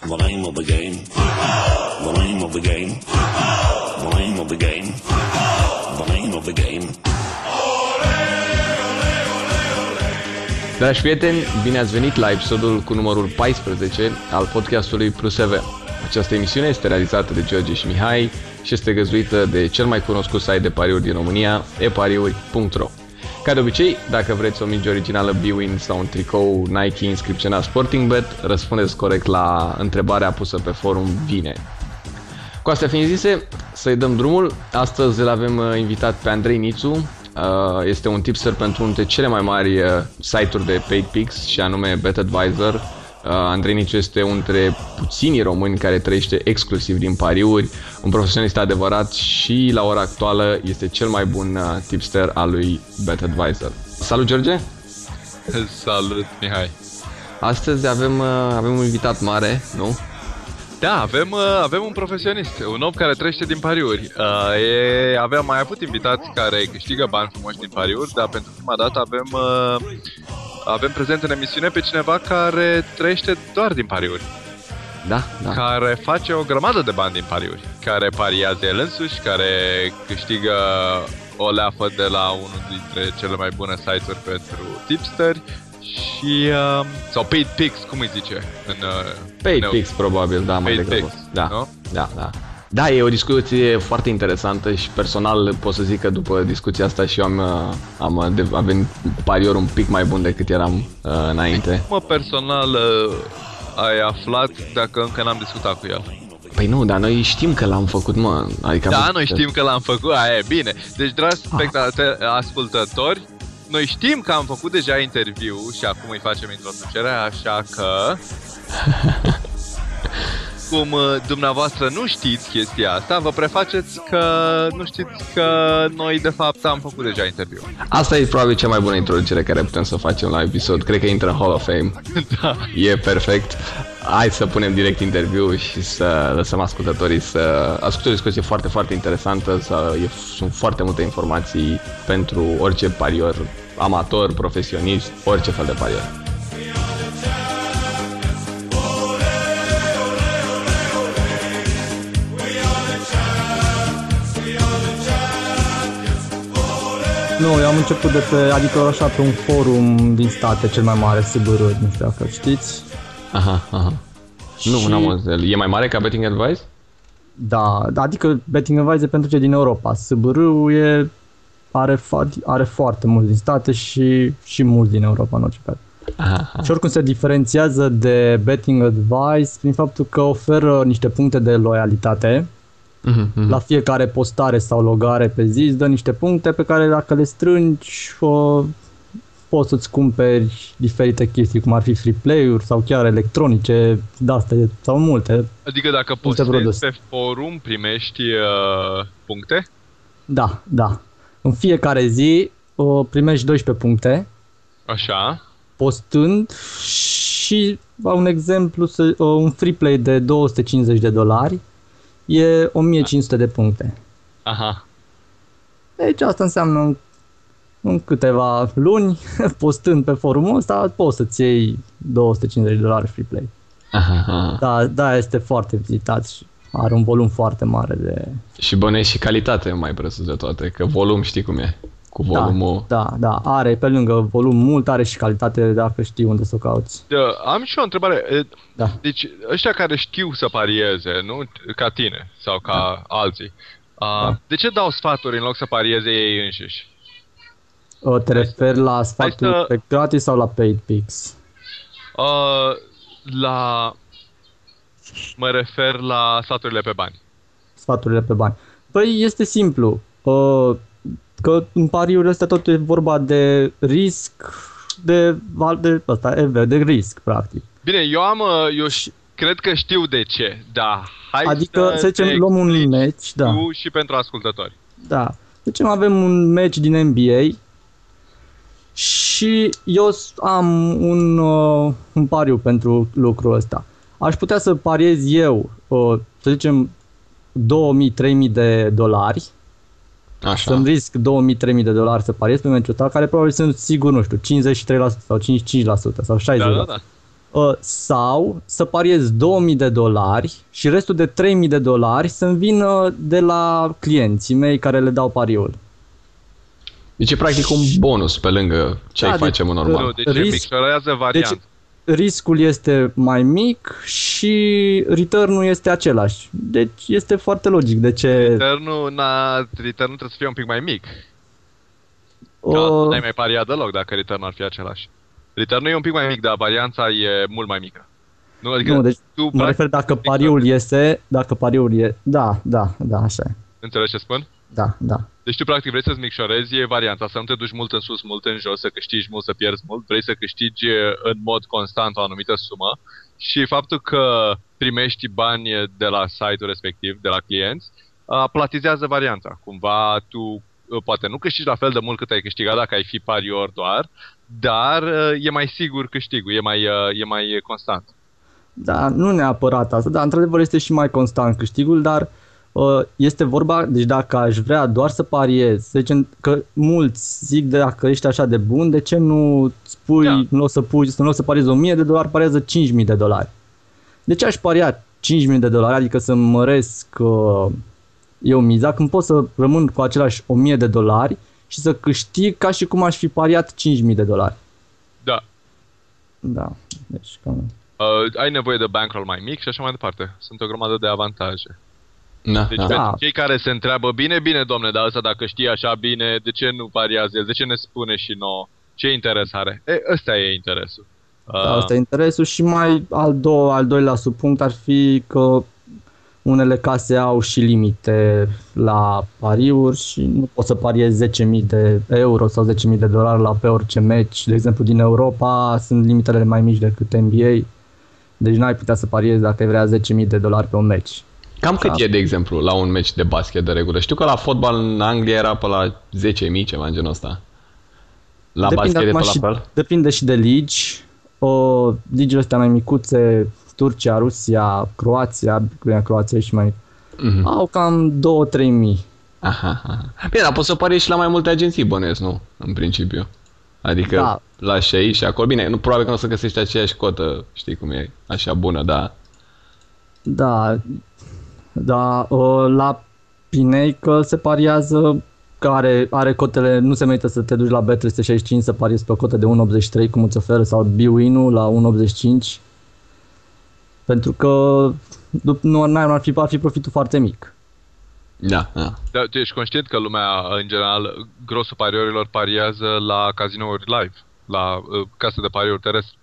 The name of the game. The name of the game. The name of the game. The name of the game. Dragi prieteni, bine ați venit la episodul cu numărul 14 al podcastului Plus EV. Această emisiune este realizată de George și Mihai și este găzduită de cel mai cunoscut site de pariuri din România, epariuri.ro. Ca de obicei, dacă vreți o minge originală Bwin sau un tricou Nike inscripționat SportingBet, răspundeți corect la întrebarea pusă pe forum Vine. Cu astea fiind zise, să-i dăm drumul. Astăzi îl avem invitat pe Andrei Nițu. Este un tipster pentru unul dintre cele mai mari site-uri de paid picks, și anume BetAdvisor. Andrei Nițu este unul dintre puținii români care trăiește exclusiv din pariuri, un profesionist adevărat și la ora actuală este cel mai bun tipster al lui BetAdvisor. Salut, George! Salut, Mihai! Astăzi avem un invitat mare, nu? Da, avem un profesionist, un om care trăiește din pariuri. Aveam mai avut invitați care câștigă bani frumoși din pariuri, dar pentru prima dată avem prezent în emisiune pe cineva care trăiește doar din pariuri. Da. Care face o grămadă de bani din pariuri, care pariază el însuși, care câștigă o leafă de la unul dintre cele mai bune site-uri pentru tipsteri. Și, sau paid picks, cum îi zice? Paid picks, probabil, da, mai degrabă. Da. Da, e o discuție foarte interesantă și personal pot să zic că după discuția asta și eu am venit parior un pic mai bun decât eram înainte. Mă, personal, ai aflat dacă încă n-am discutat cu el? Păi nu, dar noi știm că l-am făcut, mă. Adică da, noi știm că l-am făcut, aia e bine. Deci, dragi ascultători, noi știm că am făcut deja interviu și acum îi facem introducerea, așa că... Cum dumneavoastră nu știți chestia asta, vă prefaceți că nu știți că noi de fapt am făcut deja interviu. Asta e probabil cea mai bună introducere care putem să facem la episod. Cred că intră în Hall of Fame. Da. E perfect. Hai să punem direct interviu și să lăsăm ascultătorii să asculte o discuție foarte, foarte interesantă. Sunt foarte multe informații pentru orice parior, amator, profesionist, orice fel de parior. Nu, eu am început adică așa pe un forum din state, cel mai mare, SBR, nu știu dacă știți. Aha. Nu, n-am auzit. E mai mare ca Betting Advice? Da, adică Betting Advice e pentru cei din Europa. SBR are foarte mulți din state și mulți din Europa în orice caz. Și oricum se diferențiază de Betting Advice prin faptul că oferă niște puncte de loialitate. La fiecare postare sau logare pe zi îți dă niște puncte pe care dacă le strângi poți să-ți cumperi diferite chestii, cum ar fi free play-uri sau chiar electronice, de-astea sau multe. Adică dacă postezi pe forum primești puncte? Da. În fiecare zi primești 12 puncte. Așa. Postând și, un exemplu, un free play de $250 e 1500 de puncte. Aha. Deci asta înseamnă în câteva luni, postând pe forumul ăsta, poți să-ți iei $250 free play. Aha. Da, este foarte vizitat și are un volum foarte mare de... Și bănuiesc și calitate mai presus de toate, că volum știi cum e. Cu volumul... Da, are pe lângă volum mult, are și calitate dacă știi unde să o cauți. Am și o întrebare. Da. Deci ăștia care știu să parieze, nu? Ca tine sau ca alții, de ce dau sfaturi în loc să parieze ei înșiși? Te referi la sfaturi pe gratis sau la paid picks? Mă refer la sfaturile pe bani. Sfaturile pe bani. Păi este simplu. Că în pariurile astea tot e vorba de risc, de risc, practic. Bine, eu cred că știu de ce, da. Adică, să zicem, luăm un match, da. Și pentru ascultători. Da. Deci avem un match din NBA și eu am un pariu pentru lucrul ăsta. Aș putea să pariez eu, să zicem, $2,000-3,000 Așa. Să-mi risc $2,000-3,000 să pariez pe meciul ăsta, care probabil sunt sigur, nu știu, 53% sau 55% sau 60%. Da. Sau să pariezi $2000 și restul de $3000 să-mi vină de la clienții mei care le dau pariul. Deci e practic un bonus pe lângă ce ai face în normal. Nu, deci micșorează variant. Deci riscul este mai mic și return-ul este același. Deci este foarte logic de ce... Return-ul trebuie să fie un pic mai mic. N-ai mai pariat deloc dacă return-ul ar fi același. Return-ul e un pic mai mic, dar varianța e mult mai mică. Nu, deci mă refer dacă pariul iese, dacă pariul e... Da, așa e. Înțelegi ce spun? Da. Deci tu practic vrei să-ți micșorezi varianța, să nu te duci mult în sus, mult în jos, să câștigi mult, să pierzi mult. Vrei să câștigi în mod constant o anumită sumă și faptul că primești bani de la site-ul respectiv, de la clienți, platizează varianța. Cumva tu poate nu câștigi la fel de mult cât ai câștigat dacă ai fi parior doar, dar e mai sigur câștigul, e mai constant. Da, nu neapărat asta, dar într-adevăr este și mai constant câștigul, dar este vorba, deci dacă aș vrea doar să pariez, să zicem că mulți zic dacă ești așa de bun, de ce nu spui, nu o să pariezi $1000, pariază $5000. De ce aș paria $5000, adică să măresc eu miza, când pot să rămân cu același $1000 și să câștig ca și cum aș fi pariat $5000. Da, deci cam... ai nevoie de bankroll mai mic și așa mai departe. Sunt o grămadă de avantaje. Deci pentru cei care se întreabă, bine, domne, dar ăsta dacă știe așa bine, de ce nu pariază el? De ce ne spune și nouă? Ce interes are? Ăsta e interesul. Asta e interesul și mai al doilea subpunct ar fi că unele case au și limite la pariuri și nu poți să pariezi €10.000 sau $10.000 pe orice meci. De exemplu, din Europa sunt limitele mai mici decât NBA. Deci n-ai putea să pariezi dacă ai vrea $10.000 pe un meci. Cam cât e, de exemplu, la un meci de basket de regulă? Știu că la fotbal în Anglia era pe la 10.000, ceva în genul ăsta. La basket e pe la fel? Depinde și de ligi. Ligile astea mai micuțe, Turcia, Rusia, Croația și mai au cam 2-3 mii. Aha. Bine, dar poți să pariezi și la mai multe agenții, bănuiesc, nu? În principiu. Adică la și aici și acolo. Bine, probabil că nu o să găsești aceeași cotă, știi cum e, așa bună, da. Da, la Pinnacle se pariază, care are cotele, nu se merită să te duci la Bet365 să pariezi pe o cotă de 1.83 cum îți oferă, sau Bwin-ul la 1.85, pentru că ar fi profitul foarte mic. Da. Dar tu ești conștient că lumea, în general, grosul pariorilor pariază la cazinouri live, la case de pariuri terestre.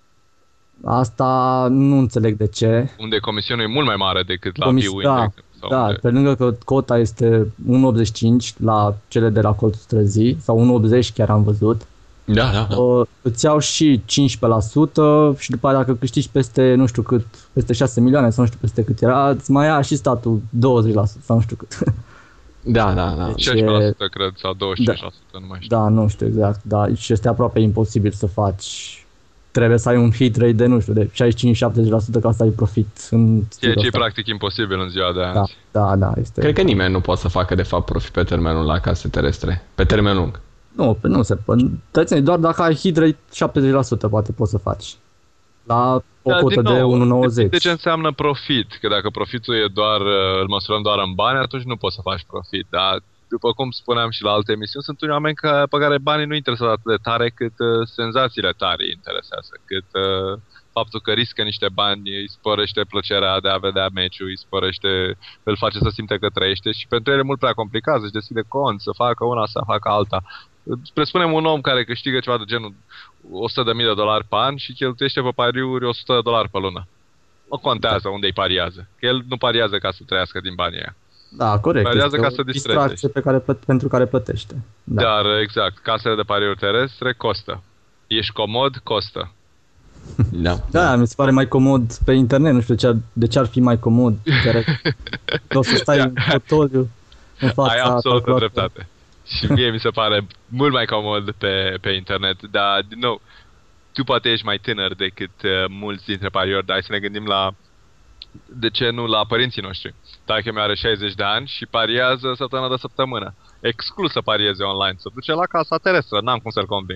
Asta nu înțeleg de ce. Unde comisiunea e mult mai mare decât la Bwin. Da, pe lângă că cota este 1.85 la cele de la colțul străzii, sau 1.80 chiar am văzut. Da. Îți iau și 15% și după aceea dacă câștigi peste nu știu cât, peste 6 milioane sau nu știu peste cât era, îți mai ia și statul 20% sau nu știu cât. Da. Deci 16% cred, sau 25%, nu mai știu. Da, nu știu exact, da, și este aproape imposibil să faci. Trebuie să ai un hit rate de, nu știu, de 65-70% ca să ai profit în ce e practic imposibil în ziua de azi. Da, este. Cred că nimeni nu poate să facă de fapt profit pe termen lung la case terestre, pe termen lung. Nu se poate. Doar dacă ai hit rate 70% poate poți să faci. La o cotă de 1,90. De ce înseamnă profit? Că dacă profitul e doar, îl măsurăm doar în bani, atunci nu poți să faci profit. Dar după cum spuneam și la alte emisiuni, sunt unii oameni pe care banii nu interesează atât de tare cât senzațiile tare îi interesează, cât faptul că riscă niște bani îi sporește plăcerea de a vedea meciul, îl face să simte că trăiește și pentru el e mult prea complicat să-și deschide cont, să facă una, să facă alta. Presupunem un om care câștigă ceva de genul $100.000 pe an și cheltuiește pe pariuri $100 pe lună. Nu contează unde îi pariază, că el nu pariază ca să trăiască din banii aia. Da, corect. Pariază este ca să distracție pentru care plătește. Da. Dar, exact, casele de pariuri terestre costă. Ești comod, costă. Da, mi se pare mai comod pe internet, nu știu de ce ar fi mai comod. O să stai în fotoliu în fața. Ai absolută dreptate. Și mie mi se pare mult mai comod pe internet, dar, din nou, tu poate ești mai tânăr decât mulți dintre pariori, dar hai să ne gândim la, de ce nu, la părinții noștri. Taică mi are 60 de ani și pariază săptămână de săptămână. Exclus să parieze online, să duce la casa terestră, n-am cum să-l conving.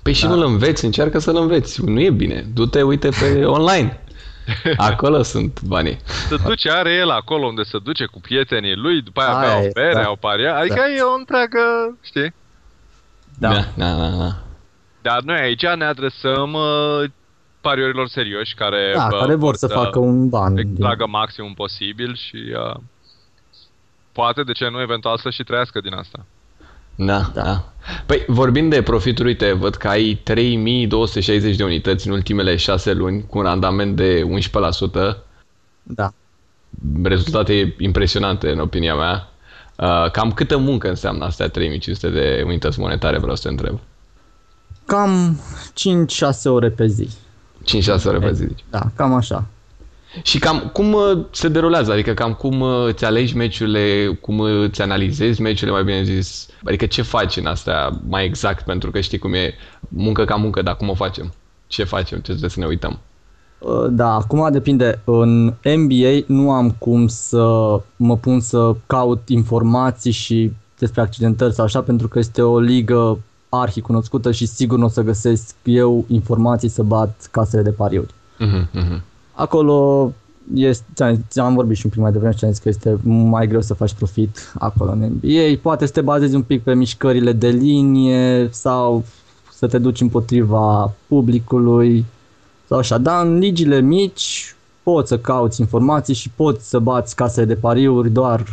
Păi și nu-l înveți, încearcă să-l înveți. Nu e bine. Du-te, uite pe online. Acolo sunt banii. Se duce, are el acolo unde se duce cu prietenii lui, după aia bea o bere, au paria. Adică e o întreagă, știi? Da. Dar noi aici ne adresăm pariorilor serioși care, care vor să facă un ban. Tragă maximum posibil și poate, de ce nu, eventual să și trăiască din asta. Da. Păi, vorbind de profituri, uite, văd că ai 3260 de unități în ultimele 6 luni, cu un randament de 11%. Da. Rezultate impresionante, în opinia mea. Cam câtă muncă înseamnă astea 3500 de unități monetare, vreau să te întreb? Cam 5-6 ore pe zi. 5-6 ore pe zi. Da, cam așa. Și cam cum se derulează? Adică cam cum îți alegi meciurile, cum îți analizezi meciurile, mai bine zis? Adică ce faci în astea mai exact? Pentru că știi cum e muncă ca muncă, dar cum o facem? Ce facem? Ce trebuie să ne uităm? Da, acum depinde. În NBA nu am cum să mă pun să caut informații și despre accidentări sau așa, pentru că este o ligă arhicunoscută și sigur nu o să găsesc eu informații să bat casele de pariuri. Acolo am vorbit și un pic mai devreme și am zis că este mai greu să faci profit acolo în NBA. Poate să te bazezi un pic pe mișcările de linie sau să te duci împotriva publicului sau așa. Dar în ligile mici poți să cauți informații și poți să bați casele de pariuri doar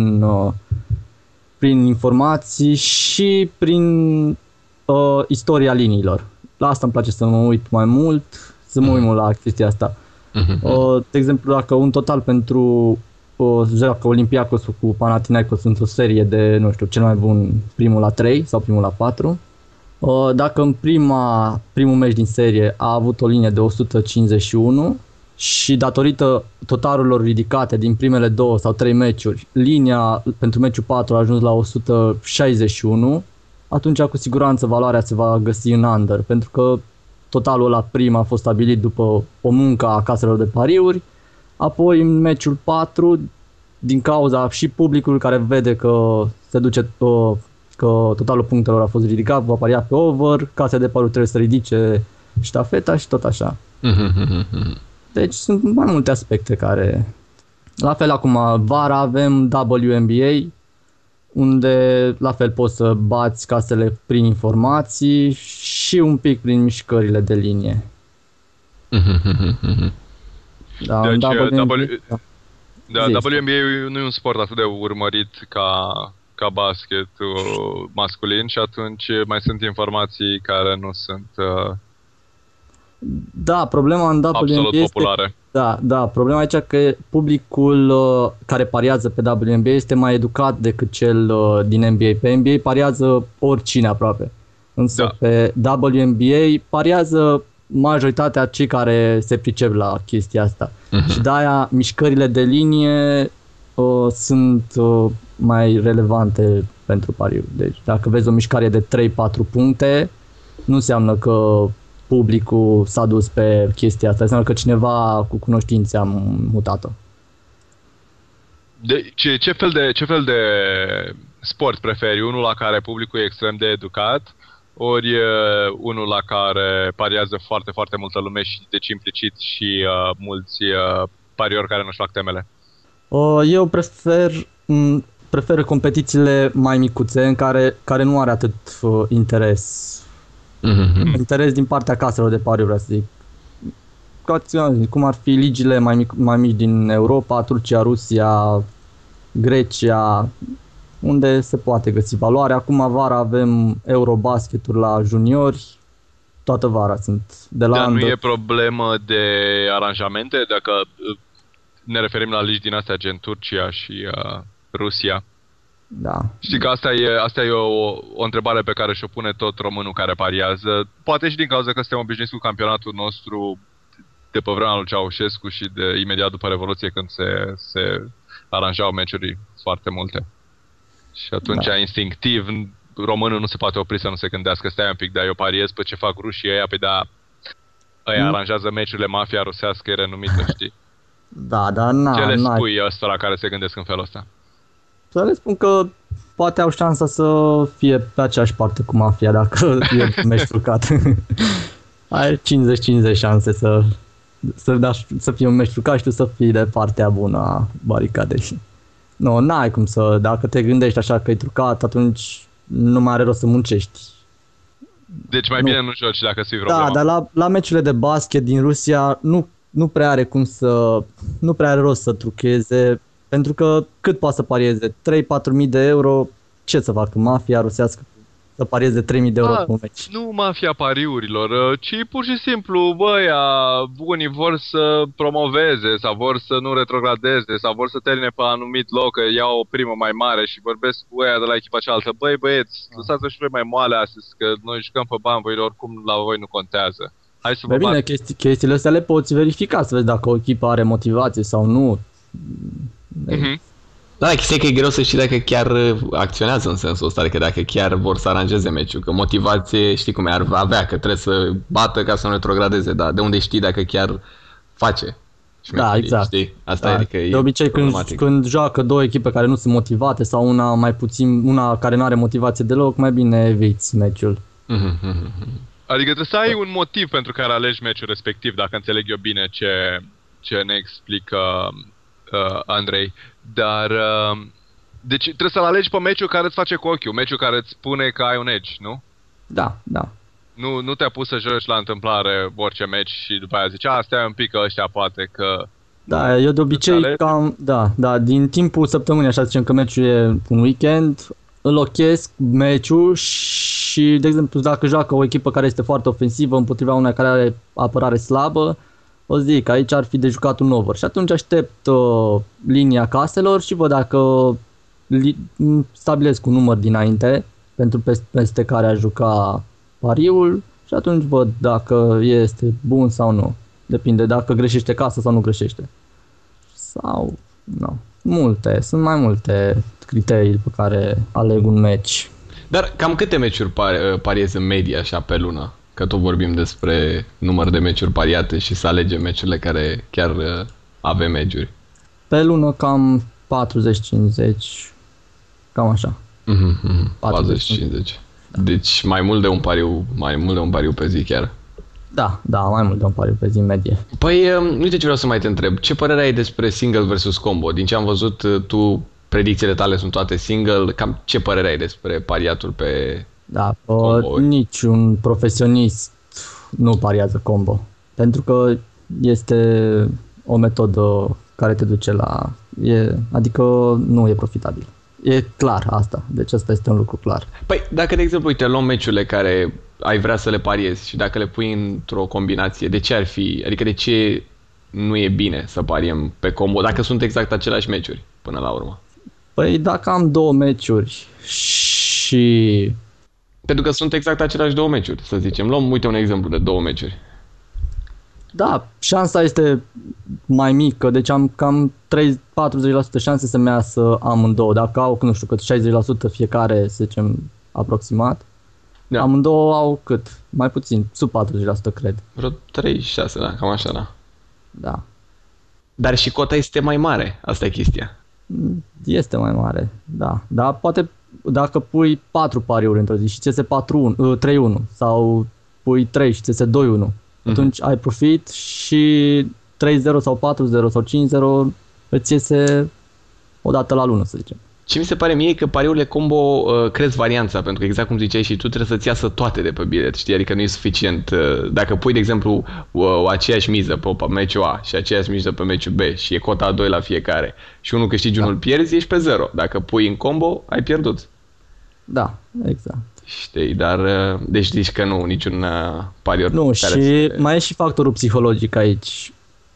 prin informații și prin istoria liniilor. La asta îmi place să mă uit mai mult, să mă uit mult la chestia asta. De exemplu, dacă un total pentru joacă Olympiacos cu Panathinaikos într-o serie de, nu știu, cel mai bun primul la 3 sau primul la 4, dacă în primul meci din serie a avut o linie de 151 și datorită totalurilor ridicate din primele 2 sau 3 meciuri, linia pentru meciul 4 a ajuns la 161, atunci cu siguranță valoarea se va găsi în under, pentru că totalul la prima a fost stabilit după o muncă a caselor de pariuri, apoi în meciul 4, din cauza și publicul care vede că se duce că totalul punctelor a fost ridicat, va paria pe over, casele de pariuri trebuie să ridice ștafeta și tot așa. Deci sunt mai multe aspecte care... La fel acum, vara avem WNBA, unde la fel poți să bați casele prin informații și un pic prin mișcările de linie. Da, WNBA nu e un sport atât de urmărit ca basket masculin și atunci mai sunt informații care nu sunt da, problema în WNBA absolut populare. Da, problema aici că publicul care pariază pe WNBA este mai educat decât cel din NBA. Pe NBA pariază oricine aproape. Însă pe WNBA pariază majoritatea cei care se pricep la chestia asta. Și de-aia mișcările de linie sunt mai relevante pentru pariuri. Deci dacă vezi o mișcare de 3-4 puncte, nu înseamnă că publicul s-a dus pe chestia asta, înseamnă că cineva cu cunoștințe a mutat-o. Ce fel de sport preferi? Unul la care publicul e extrem de educat, ori unul la care pariază foarte, foarte multă lume și deci implicit și mulți pariori care nu-și fac temele? Eu prefer competițiile mai micuțe în care nu are atât interes. Interes din partea caselor de pariuri, vreau să zic. Cum ar fi ligile mai mici din Europa, Turcia, Rusia, Grecia, unde se poate găsi valoare. Acum vara avem Eurobasket-uri la juniori, toată vara sunt de la... Dar nu e problemă de aranjamente? Dacă ne referim la ligi din astea gen Turcia și Rusia. Da. Știi că asta e o întrebare pe care și-o pune tot românul care pariază. Poate și din cauza că suntem obișnuiți cu campionatul nostru de pe vremea lui Ceaușescu și de imediat după Revoluție, când se aranjau meciuri foarte multe. Și atunci, instinctiv, românul nu se poate opri să nu se gândească, stai un pic, dar eu pariez pe ce fac rușii ăia, pe ăia aranjează meciurile, mafia rusească e renumită, știi? Da, dar ce le spui ăstora care se gândesc în felul ăsta? Să le spun că poate au șansa să fie pe aceeași parte cu mafia dacă e meci trucat. Ai 50-50 șanse să fie un meci trucat și tu să fii de partea bună a baricadei. Nu, n-ai cum să, dacă te gândești așa că e trucat, atunci nu mai are rost să muncești. Deci mai bine nu joci dacă ți-i problema. Da, dar la meciurile de basket din Rusia nu prea are nu prea are rost să trucheze, pentru că cât poate să parieze? 3-4 mii de euro, ce să facă mafia rusească să parieze 3.000 de euro pe un meci? Nu mafia pariurilor, ci pur și simplu băia bunii vor să promoveze sau vor să nu retrogradeze sau vor să termine pe anumit loc, că iau o primă mai mare și vorbesc cu ăia de la echipa cealaltă. Băi băieți, lăsați-vă și voi mai moale astăzi, că noi jucăm pe bani, voi oricum la voi nu contează. Hai să vă bine, chestiile astea le poți verifica, să vezi dacă o echipă are motivație sau nu. Da, chestia că e greu să știi dacă chiar acționează în sensul ăsta, adică dacă chiar vor să aranjeze meciul, că motivație știi cum e, ar avea, că trebuie să bată ca să nu retrogradeze, dar de unde știi dacă chiar face? Da, exact. Știi? Asta e, adică de obicei când joacă două echipe care nu sunt motivate sau una care nu are motivație deloc, mai bine eviți meciul. Adică trebuie să ai un motiv pentru care alegi meciul respectiv, dacă înțeleg eu bine ce ne explică Andrei. Dar, deci trebuie să-l alegi pe meciul care îți face cu ochiul, meciul care îți spune că ai un edge, nu? Da. Nu te-a pus să joci la întâmplare orice meci și după aia zici, stai un pic că ăștia poate că... Da, eu de obicei cam, da, din timpul săptămânii, așa zicem că meciul e un weekend, înlochesc meciul și, de exemplu, dacă joacă o echipă care este foarte ofensivă împotriva una care are apărare slabă, o zic, aici ar fi de jucat un over și atunci aștept linia caselor și văd dacă stabilesc un număr dinainte pentru peste care a juca pariul și atunci văd dacă este bun sau nu. Depinde dacă greșește casa sau nu greșește. Sau, nu. Sunt mai multe criterii pe care aleg un meci. Dar cam câte meciuri pariezi în medie așa pe lună? Că tot vorbim despre număr de meciuri pariate și să alegem meciurile care chiar avem meciuri. Pe lună cam 40-50, cam așa. 40-50. Deci mai mult de un pariu pe zi chiar. Da, mai mult de un pariu pe zi în medie. Păi, uite ce vreau să mai te întreb. Ce părere ai despre single versus combo? Din ce am văzut, tu, predicțiile tale sunt toate single. Cam ce părere ai despre pariatul pe... Da, niciun profesionist nu pariază combo, pentru că este o metodă care te duce adică nu e profitabil. E clar asta, deci asta este un lucru clar. Păi, dacă de exemplu, uite, luăm meciurile care ai vrea să le pariezi și dacă le pui într-o combinație, de ce ar fi, adică de ce nu e bine să pariem pe combo, dacă sunt exact aceleași meciuri până la urmă? Păi dacă am două meciuri și... Pentru că sunt exact aceleași două meciuri, să zicem. Luăm, uite, un exemplu de două meciuri. Da, șansa este mai mică, deci am cam 40% șanse să-mi iasă amândouă. Dacă au, nu știu, cât 60% fiecare, să zicem, aproximat. Da. Amândouă au cât? Mai puțin, sub 40%, cred. Vreo 36, da, cam așa, da. Da. Dar și cota este mai mare, asta e chestia. Este mai mare, da. Dar poate... Dacă pui 4 pariuri într-o zi și ți iese 3-1 sau pui 3 și ți iese 2-1, atunci ai profit și 3-0 sau 4-0 sau 5-0 îți iese o dată la lună, să zicem. Ce mi se pare mie e că pariurile combo cresc varianța, pentru că exact cum ziceai și tu, trebuie să-ți iasă toate de pe bilet, știi? Adică nu e suficient. Dacă pui, de exemplu, aceeași miză pe meciul A și aceeași miză pe meciul B și e cota a 2 la fiecare și unul câștigi, unul pierzi, ești pe 0. Dacă pui în combo, ai pierdut. Da, exact. Știi, dar deci zici că nu, niciun parior. Nu, și mai e și factorul psihologic aici.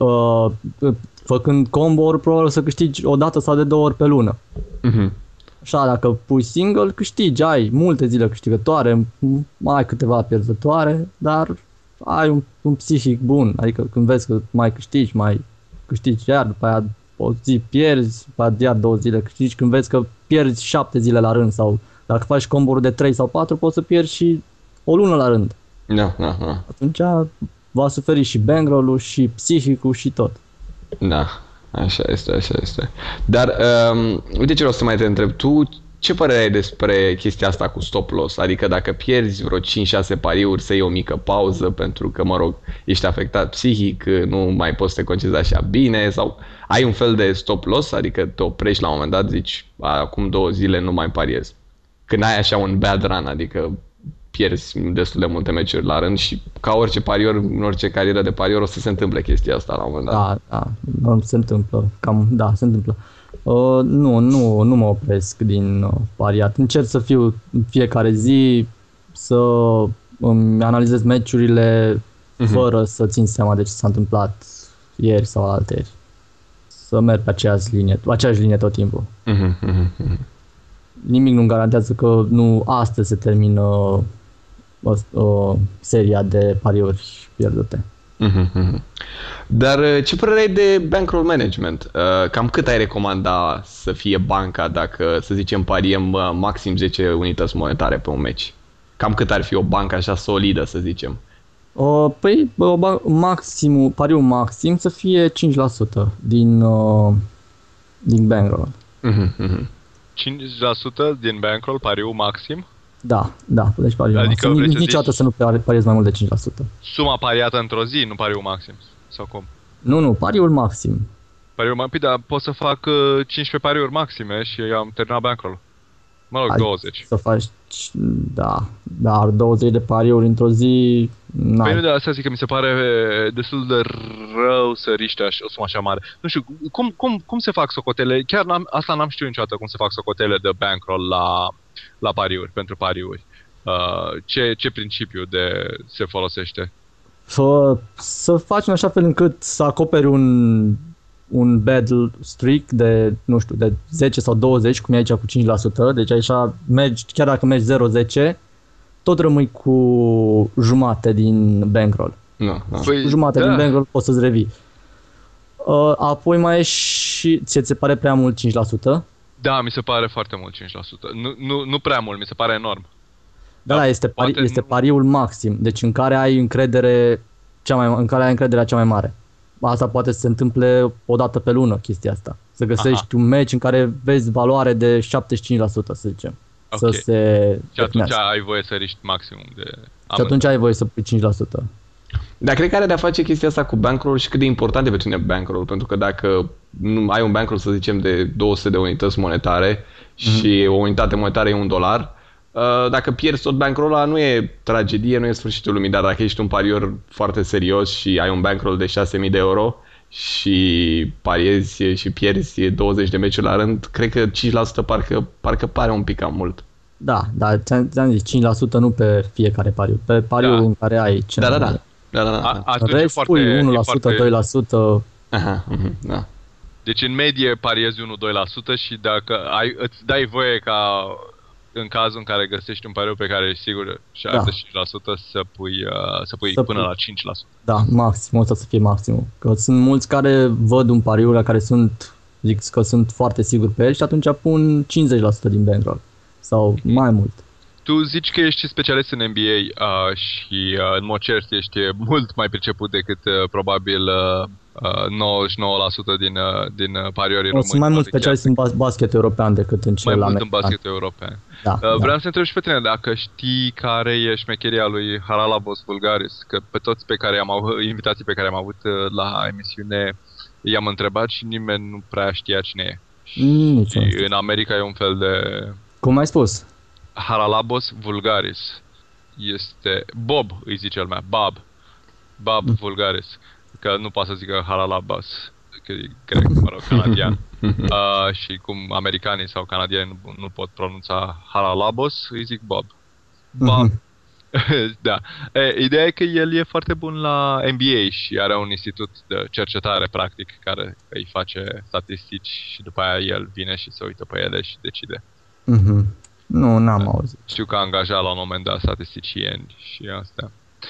Făcând combo-uri, probabil să câștigi o dată sau de 2 ori pe lună. Așa, dacă pui single, câștigi, ai multe zile câștigătoare, mai ai câteva pierzătoare, dar ai un psihic bun, adică când vezi că mai câștigi iar, după aia o zi pierzi, după aia iar 2 zile câștigi, când vezi că pierzi 7 zile la rând sau dacă faci combo-uri de 3 sau 4, poți să pierzi și o lună la rând. Da. Atunci va suferi și bankroll-ul și psihicul și tot. Da, așa este. Dar, uite ce vreau să mai te întreb. Tu Ce părere ai despre chestia asta cu stop loss? Adică dacă pierzi vreo 5-6 pariuri, să iei o mică pauză pentru că, mă rog, ești afectat psihic, nu mai poți să te concentrezi așa bine sau ai un fel de stop loss, adică te oprești la un moment dat, zici, acum 2 zile nu mai pariez. Când ai așa un bad run, adică pierzi destul de multe meciuri la rând și ca orice parior, în orice carieră de parior o să se întâmple chestia asta la un moment dat. Da, se întâmplă. Se întâmplă. Nu mă opresc din pariat. Încerc să fiu în fiecare zi, să îmi analizez meciurile fără să țin seama de ce s-a întâmplat ieri sau alteri. Să merg pe aceeași linie tot timpul. Nimic nu garantează că nu astăzi se termină seria de pariuri pierdute. Dar ce părere ai de bankroll management? Cam cât ai recomanda să fie banca dacă, să zicem, pariem maxim 10 unități monetare pe un meci? Cam cât ar fi o bancă așa solidă, să zicem? Păi, pariul maxim să fie 5% din bankroll. 5% din bankroll, pariul maxim? Da, deci pariul adică maxim. Niciodată să nu pariezi mai mult de 5%. Suma pariată într-o zi, nu pariul maxim? Sau cum? Nu, pariul maxim. Pariul maxim, dar pot să fac 15 pariuri maxime și am terminat bankroll. Mă rog, 20. Să faci, dar 20 de pariuri într-o zi... Păi nu, de asta zic că mi se pare destul de rău să riște o sumă așa mare. Nu știu, cum se fac socotele? Chiar asta n-am știut niciodată cum se fac socotele de bankroll la pariuri, pentru pariuri. Ce principiu se folosește? Să faci în așa fel încât să acoperi un bad streak de, nu știu, de 10 sau 20, cum e aici cu 5%, deci așa chiar dacă mergi 0-10, tot rămâi cu jumate din bankroll. Păi, jumate din bankroll poți să-ți revii. Apoi mai e și... Ți se pare prea mult 5%? Da, mi se pare foarte mult 5%. Nu prea mult, mi se pare enorm. Da, este pariul maxim, deci în care ai încrederea cea mai mare. Asta poate să se întâmple o dată pe lună, chestia asta. Să găsești un meci în care vezi valoare de 75%, să zicem. Okay. Și atunci definească. ai voie să riști maximum de... Și atunci ai voie să pui 5%. Dar cred că are de-a face chestia asta cu bankroll și cât de important e pentru tine bankroll. Pentru că dacă nu ai un bankroll, să zicem, de 200 de unități monetare și o unitate monetară e $1, dacă pierzi tot bankroll-ăla nu e tragedie, nu e sfârșitul lumii. Dar dacă ești un parior foarte serios și ai un bankroll de 6.000 de euro și pariezi și pierzi 20 de meciuri la rând, cred că 5% parcă pare un pic cam mult. Da, dar ți-am zis 5% nu pe fiecare pariu, pe pariul în care ai Da. Restul 1%, 2%. Da. Deci în medie pariezi 1-2% și dacă îți dai voie ca în cazul în care găsești un pariu pe care ești sigur 75% să pui până la 5%. Da, maximul ăsta să fie maximul. Că sunt mulți care văd un pariu la care zic că sunt foarte sigur pe el și atunci pun 50% din bankroll sau mai mult. Tu zici că ești specialist în NBA și în mod cert ești mult mai priceput decât probabil 99% din pariorii români. Sunt mai mult specialist în basket european decât în cel american. Mai mult în basket european. Vreau să întreb și pe tine dacă știi care e șmecheria lui Haralabos Vulgaris, că pe toți invitații pe care am avut la emisiune i-am întrebat și nimeni nu prea știa cine e. Și în America e un fel de... Cum ai spus? Haralabos Vulgaris. Este Bob, îi zice lumea. Bob Vulgaris. Că nu poate să zică Haralabos, că e grec, canadian. Și cum americanii sau canadieni nu pot pronunța Haralabos, îi zic Bob. Da. Ideea e că el e foarte bun la NBA și are un institut de cercetare, practic, care îi face statistici și după aia el vine și se uită pe ele și decide. Nu, n-am auzit. Știu că a angajat la un moment dat statisticieni și astea.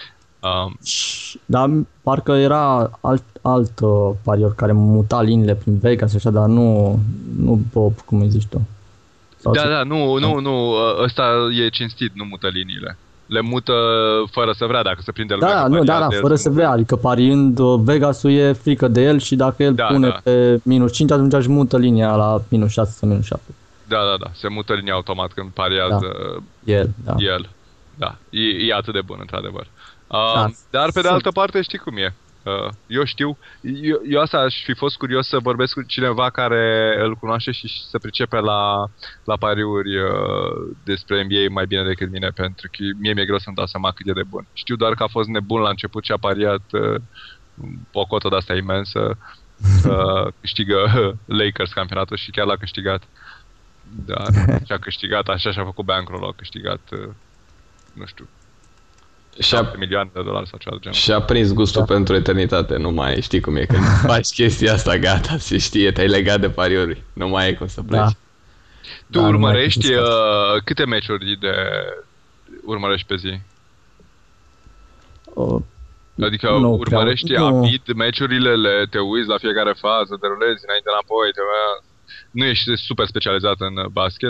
Dar parcă era alt parior care muta liniile prin Vegas și așa, dar nu Bob, cum îi zici tu. Nu, ăsta e cinstit, nu mută liniile. Le mută fără să vrea, dacă se prinde lumea. Fără să vrea, adică pariind Vegas-ul e frică de el și dacă el pune pe -5, atunci își mută linia la -6 sau -7. Da. Se mută linia automat când pariază el. Da. E atât de bun, într-adevăr. Dar pe de altă parte știi cum e. Eu știu, eu asta aș fi fost curios să vorbesc cu cineva care îl cunoaște și să pricepe la pariuri despre NBA mai bine decât mine, pentru că mie mi-e greu să-mi dau seama cât e de bun. Știu doar că a fost nebun la început și a pariat o cotă de-asta imensă, câștigă Lakers campionatul și chiar l-a câștigat. Dar și-a câștigat, așa și-a făcut bankroll, a câștigat, nu știu, 7 milioane de dolari sau ceva de genul. Și-a prins gustul pentru eternitate, nu mai știi cum e, când faci chestia asta, gata, se știe, te-ai legat de pariuri, nu mai ai cum să pleci. Tu urmărești câte meciuri urmărești pe zi? Adică urmărești avid meciurile, te uiți la fiecare fază, te rulezi înainte înapoi, nu ești super specializat în basket?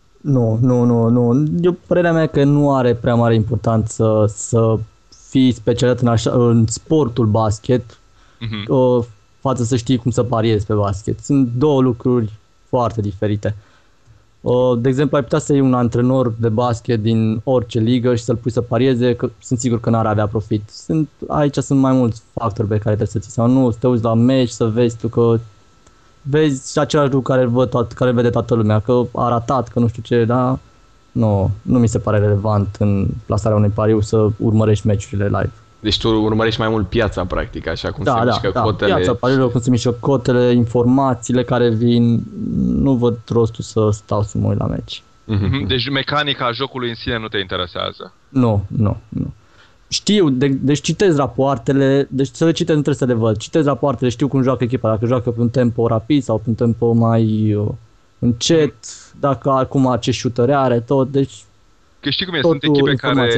Nu. Eu părerea mea că nu are prea mare importanță să fii specializat în sportul basket față să știi cum să pariezi pe basket. Sunt două lucruri foarte diferite. De exemplu, ai putea să iei un antrenor de basket din orice ligă și să-l pui să parieze, că sunt sigur că n-ar avea profit. Aici sunt mai mulți factori pe care trebuie să ții sau nu, să te uiți la meci, să vezi tu că vezi același lucru care vede toată lumea, că a ratat, că nu știu ce, dar nu mi se pare relevant în plasarea unui pariu să urmărești meciurile live. Deci tu urmărești mai mult piața, practic, așa cum se mișcă cotele. Piața pariurilor, cum se mișcă cotele, informațiile care vin, nu văd rostul să stau să mă uit la meci. Deci mecanica jocului în sine nu te interesează? Nu. Știu, deci citez rapoartele, deci să le citez, nu trebuie să le văd. Citez rapoartele, știu cum joacă echipa, dacă joacă pe un tempo rapid sau pe un tempo mai încet, dacă acum ce shooter are, tot, deci... Că știi cum e, sunt echipe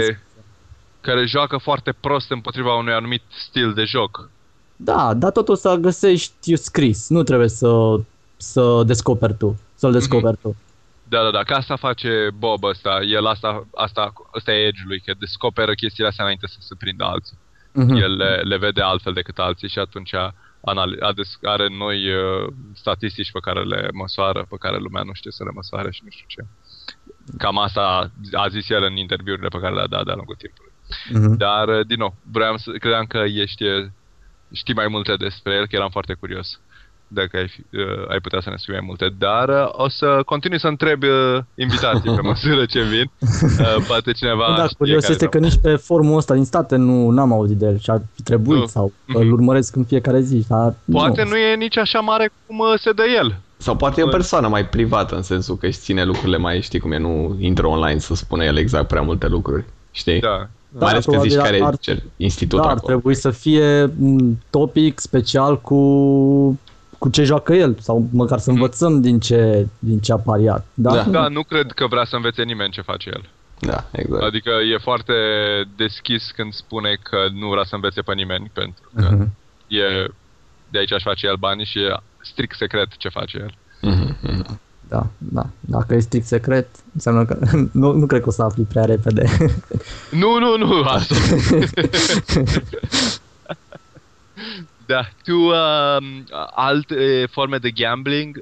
care joacă foarte prost împotriva unui anumit stil de joc. Da, dar tot o să găsești scris, nu trebuie să descoperi tu, să-l descoperi tu. Da, că asta face Bob ăsta, el asta e edge-ul lui, că descoperă chestiile astea înainte să se prindă alții. El le vede altfel decât alții și atunci are noi statistici pe care le măsoară, pe care lumea nu știe să le măsoare și nu știu ce. Cam asta a zis el în interviurile pe care le-a dat de-a lungul timpului. Dar, din nou, credeam că știi mai multe despre el, că eram foarte curios dacă ai putea să ne spui mai multe, dar o să continui să întreb invitații pe măsură ce vin. Poate cineva da, curios este că nici pe forumul ăsta din state n-am auzit de el și ar fi trebuit sau îl urmăresc în fiecare zi. Dar poate nu e nici așa mare cum se dă el. Sau poate e o persoană mai privată, în sensul că își ține lucrurile mai, știi cum e, nu intră online să spune el exact prea multe lucruri, știi? Da. Mai ales că zici care e institutul acolo. Ar trebui să fie un topic special cu ce joacă el, sau măcar să învățăm din ce a pariat. Da, nu cred că vrea să învețe nimeni ce face el. Da, exact. Adică e foarte deschis când spune că nu vrea să învețe pe nimeni, pentru că de aici aș face el banii și e strict secret ce face el. Da. Dacă e strict secret, înseamnă că nu cred că o să afli prea repede. Nu, asta. Da, tu alte forme de gambling,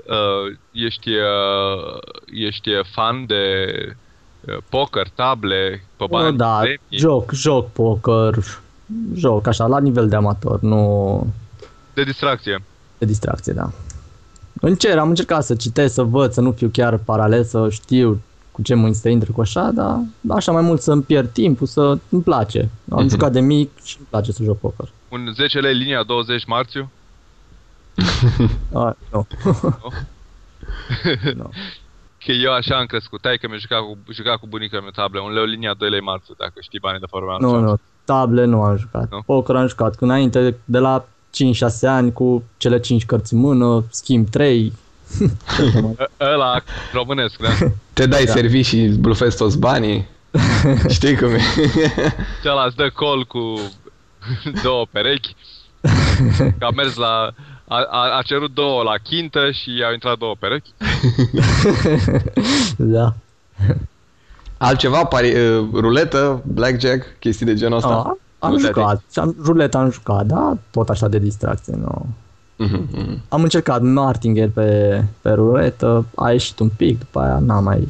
ești fan de poker, table, pe bani? Da, joc poker, joc așa, la nivel de amator, nu... De distracție. De distracție, da. Am încercat să citesc, să văd, să nu fiu chiar paralel, să știu cu ce mâini să intru cu așa, dar așa mai mult să-mi pierd timpul, să-mi place. Am jucat de mic și îmi place să joc poker. Un 10 lei linia 20 Marțiu? Nu. No. Că eu așa am crescut. Taică mi-a jucat cu bunica mea table. 1 leu linia, 2 lei Marțiu, dacă știi banii de forma. Nu, table nu am jucat. No? Poker am jucat înainte, de la 5-6 ani, cu cele 5 cărți în mână, schimb 3. Ăla românesc, da? Te dai servicii și blufezi toți banii. Știi cum e? Cealaltă îți dă call cu 2 perechi. Că a mers a cerut 2 la chintă și au intrat 2 perechi. Da. Altceva? Ruletă? Blackjack? Chestii de genul ăsta? Am jucat. Ruleta am jucat, da? Tot așa de distracție, nu. Am încercat Martinger pe ruletă, a ieșit un pic, după aia n-am mai...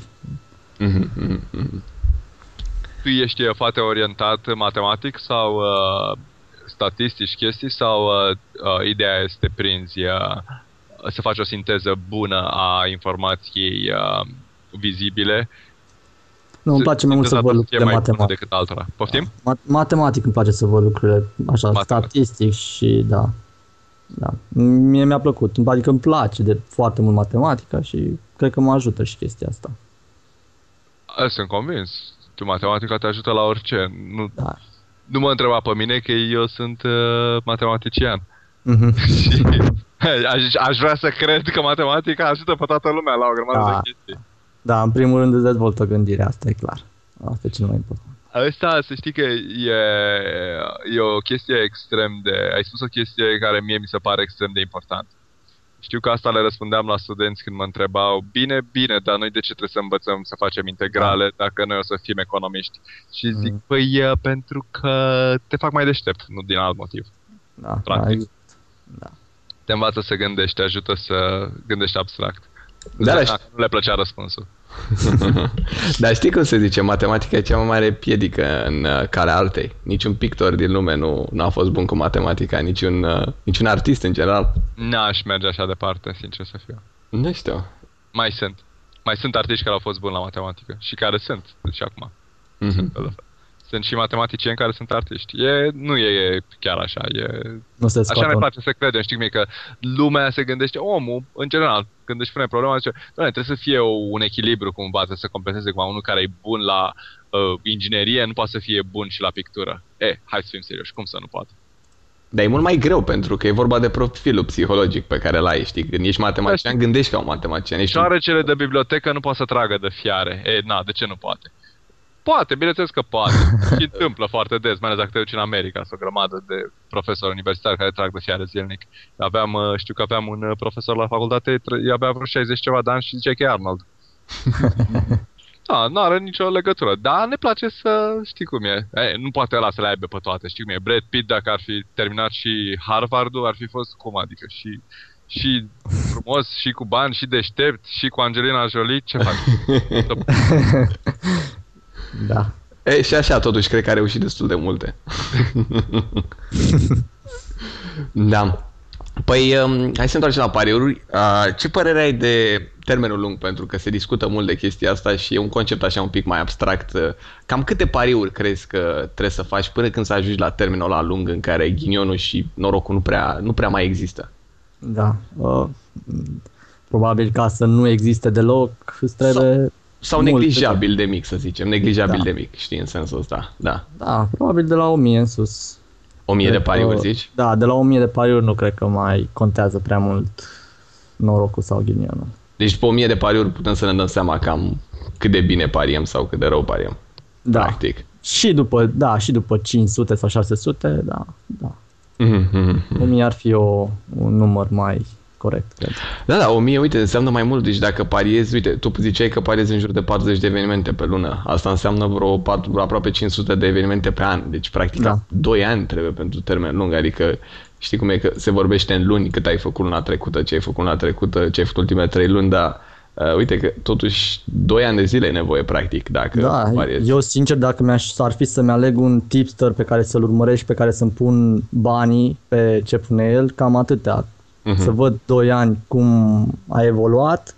Tu ești foarte orientat matematic sau statistici chestii sau ideea este prinzi să faci o sinteză bună a informației vizibile? Nu, îmi place mai mult să văd lucrurile matematice decât altora. Poftim? Matematic îmi place să văd lucrurile așa, statistic și da. Mie mi-a plăcut, adică îmi place de foarte mult matematica și cred că mă ajută și chestia asta. Sunt convins. Tu matematica te ajută la orice. Nu mă întreba pe mine că eu sunt matematician. Și aș vrea să cred că matematica ajută pe toată lumea la o grămadă de chestii. Da, în primul rând îți dezvoltă gândirea, asta e clar. Asta e cel mai important. Asta, să știi că e o chestie extrem de... Ai spus o chestie care mie mi se pare extrem de important. Știu că asta le răspundeam la studenți când mă întrebau, bine, dar noi de ce trebuie să învățăm să facem integrale dacă noi o să fim economiști? Și zic, pentru că te fac mai deștept, nu din alt motiv. Da, practic. Da. Te învață să gândești, te ajută să gândești abstract. Da, nu le plăcea răspunsul. Dar știi cum se zice, matematica e cea mai mare piedică în calea artei. Niciun pictor din lume nu a fost bun cu matematica, niciun artist în general. N-aș merge așa departe, sincer să fiu. Nu știu. Mai sunt artiști care au fost buni la matematică și care sunt și acum. Sunt și matematicieni care sunt artiști. Nu e chiar așa. Așa ne place să credem. Știi cum e că lumea se gândește, omul, în general, când își pune problema, zice, trebuie să fie un echilibru cumva, trebuie să compenseze cumva unul care e bun la inginerie, nu poate să fie bun și la pictură. Hai să fim serioși, cum să nu poate? Dar e mult mai greu pentru că e vorba de profilul psihologic pe care l-ai, știi? Când ești matematician, gândești ca un matematician. Șoarecele de bibliotecă nu poate să tragă de fiare. De ce nu poate? Poate, bineînțeles că poate. Și întâmplă foarte des, mai ales dacă te duci în America, sunt o grămadă de profesori universitari care trag de fiare zilnic. Știu că aveam un profesor la facultate, avea vreo 60 ceva de ani și zicea că e Arnold. Nu are nicio legătură. Dar ne place să știi cum e. Nu poate ăla să le aibă pe toate, știi cum e. Brad Pitt, dacă ar fi terminat și Harvard-ul, ar fi fost cum, adică și frumos, și cu bani, și deștept, și cu Angelina Jolie, ce faci? Da. Și așa, totuși, cred că a reușit destul de multe. Da. Păi, hai să întoarcem la pariuri. Ce părere ai de termenul lung? Pentru că se discută mult de chestia asta și e un concept așa un pic mai abstract. Cam câte pariuri crezi că trebuie să faci până când să ajungi la termenul ăla lung în care ghinionul și norocul nu prea mai există? Da. Probabil ca să nu existe deloc, îți trebuie... Sau neglijabil de mic, să zicem. Neglijabil de mic, știi, în sensul ăsta. Da, probabil de la 1000 în sus. 1000 de pariuri, zici? Da, de la 1000 de pariuri nu cred că mai contează prea mult norocul sau ghinionul. Deci pe 1000 de pariuri putem să ne dăm seama cam cât de bine pariem sau cât de rău pariem. Da. Practic. Și după 500 sau 600, da. 1000 ar fi un număr mai corect, cred. Da, 1000, uite, înseamnă mai mult. Deci dacă pariezi, uite, tu ziceai că pariezi în jur de 40 de evenimente pe lună. Asta înseamnă vreo aproape 500 de evenimente pe an. Deci, practic, 2 ani trebuie pentru termen lung. Adică, știi cum e că se vorbește în luni, cât ai făcut luna trecută, ce ai făcut luna trecută, ce ai făcut ultimele 3 luni, dar uite că totuși 2 ani de zile e nevoie, practic, dacă pariezi. Eu, sincer, dacă ar fi să-mi aleg un tipster pe care să-l urmăresc, pe care să-mi pun banii pe ce pune el, cam atâtea. Să văd 2 ani cum a evoluat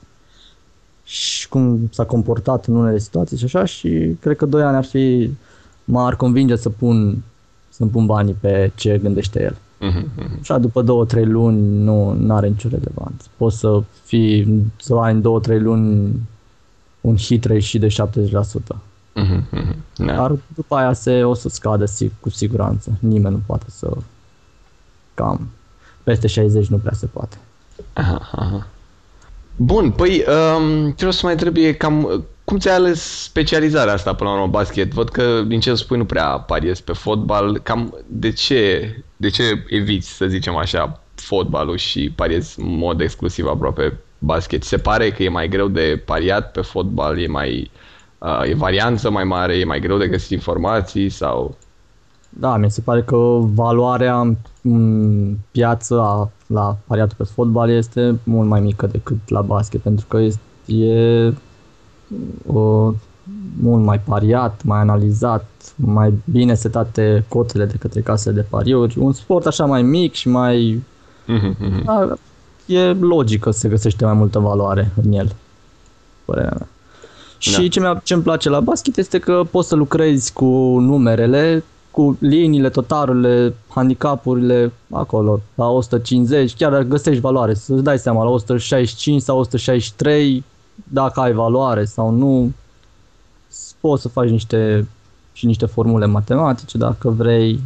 și cum s-a comportat în unele situații și așa, și cred că 2 ani m-ar convinge să-mi pun banii pe ce gândește el. Așa după 2-3 luni nu are nicio relevanță. Poți să ai în 2-3 luni un hit rate și de 70%. Dar după aia o să scadă cu siguranță. Nimeni nu poate să cam... Peste 60 nu prea se poate. Aha. Bun, păi ce o să mai trebuie cam... Cum ți-ai ales specializarea asta până la urmă, basket? Văd că din ce spui nu prea pariezi pe fotbal. Cam de ce eviți, să zicem așa, fotbalul și pariezi în mod exclusiv aproape basket? Se pare că e mai greu de pariat pe fotbal, e varianță mai mare, e mai greu de găsit informații sau... Da, mi se pare că valoarea în piață a la pariatul pe fotbal este mult mai mică decât la basket, pentru că e mult mai pariat, mai analizat, mai bine setate cotele de către casele de pariuri. Un sport așa mai mic și mai... e logică să se găsește mai multă valoare în el, părerea mea. Și ce-mi place la basket este că poți să lucrezi cu numerele, cu liniile, totalurile, handicapurile acolo, la 150, chiar dacă găsești valoare, să-ți dai seama la 165 sau 163 dacă ai valoare sau nu. Poți să faci niște formule matematice dacă vrei.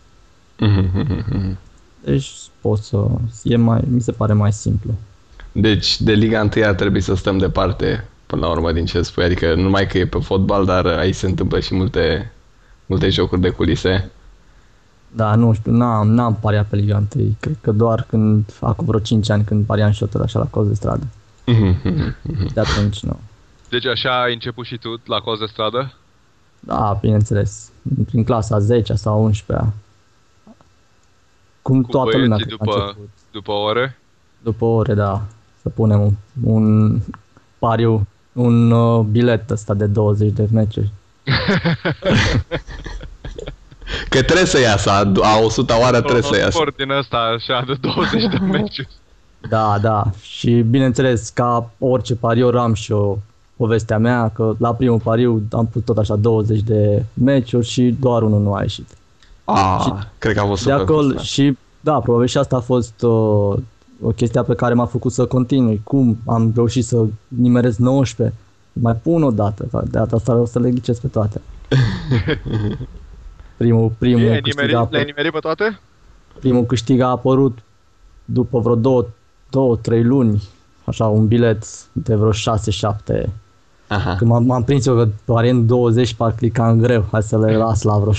Deci mi se pare mai simplu. Deci de Liga 1 ar trebui să stăm departe până la urmă din ce spui, adică nu numai că e pe fotbal, dar aici se întâmplă și multe jocuri de culise. Da, nu știu, n-am pariat pe Liga 1, cred că doar acum vreo 5 ani când pariam și eu tot așa la coz de stradă. De atunci nu. Deci așa ai început și tu la coz de stradă? Da, bineînțeles, prin clasa 10 sau 11-a. Cum toată lumea cred că a început. După ore? După ore, da. Să punem un pariu, un bilet ăsta de 20 de meciuri. Că trebuie să iasă, a 100-a oară trebuie să iasă. Sport din ăsta așa de 20 de meciuri. Da. Și bineînțeles, ca orice pariu am și eu povestea mea, că la primul pariu am pus tot așa 20 de meciuri și doar unul nu a ieșit. Cred că a fost de acolo și da, probabil și asta a fost o chestie pe care m-a făcut să continui. Cum am reușit să nimeresc 19? Mai pun o dată, de data asta o să le ghicesc pe toate. Primul câștig le-ai nimerit pe toate? Primul câștig a apărut după vreo 2-3 luni, așa un bilet de vreo 6-7. Când m-am prins eu că parind 20 parcă e cam greu, hai să le las la vreo 6-7.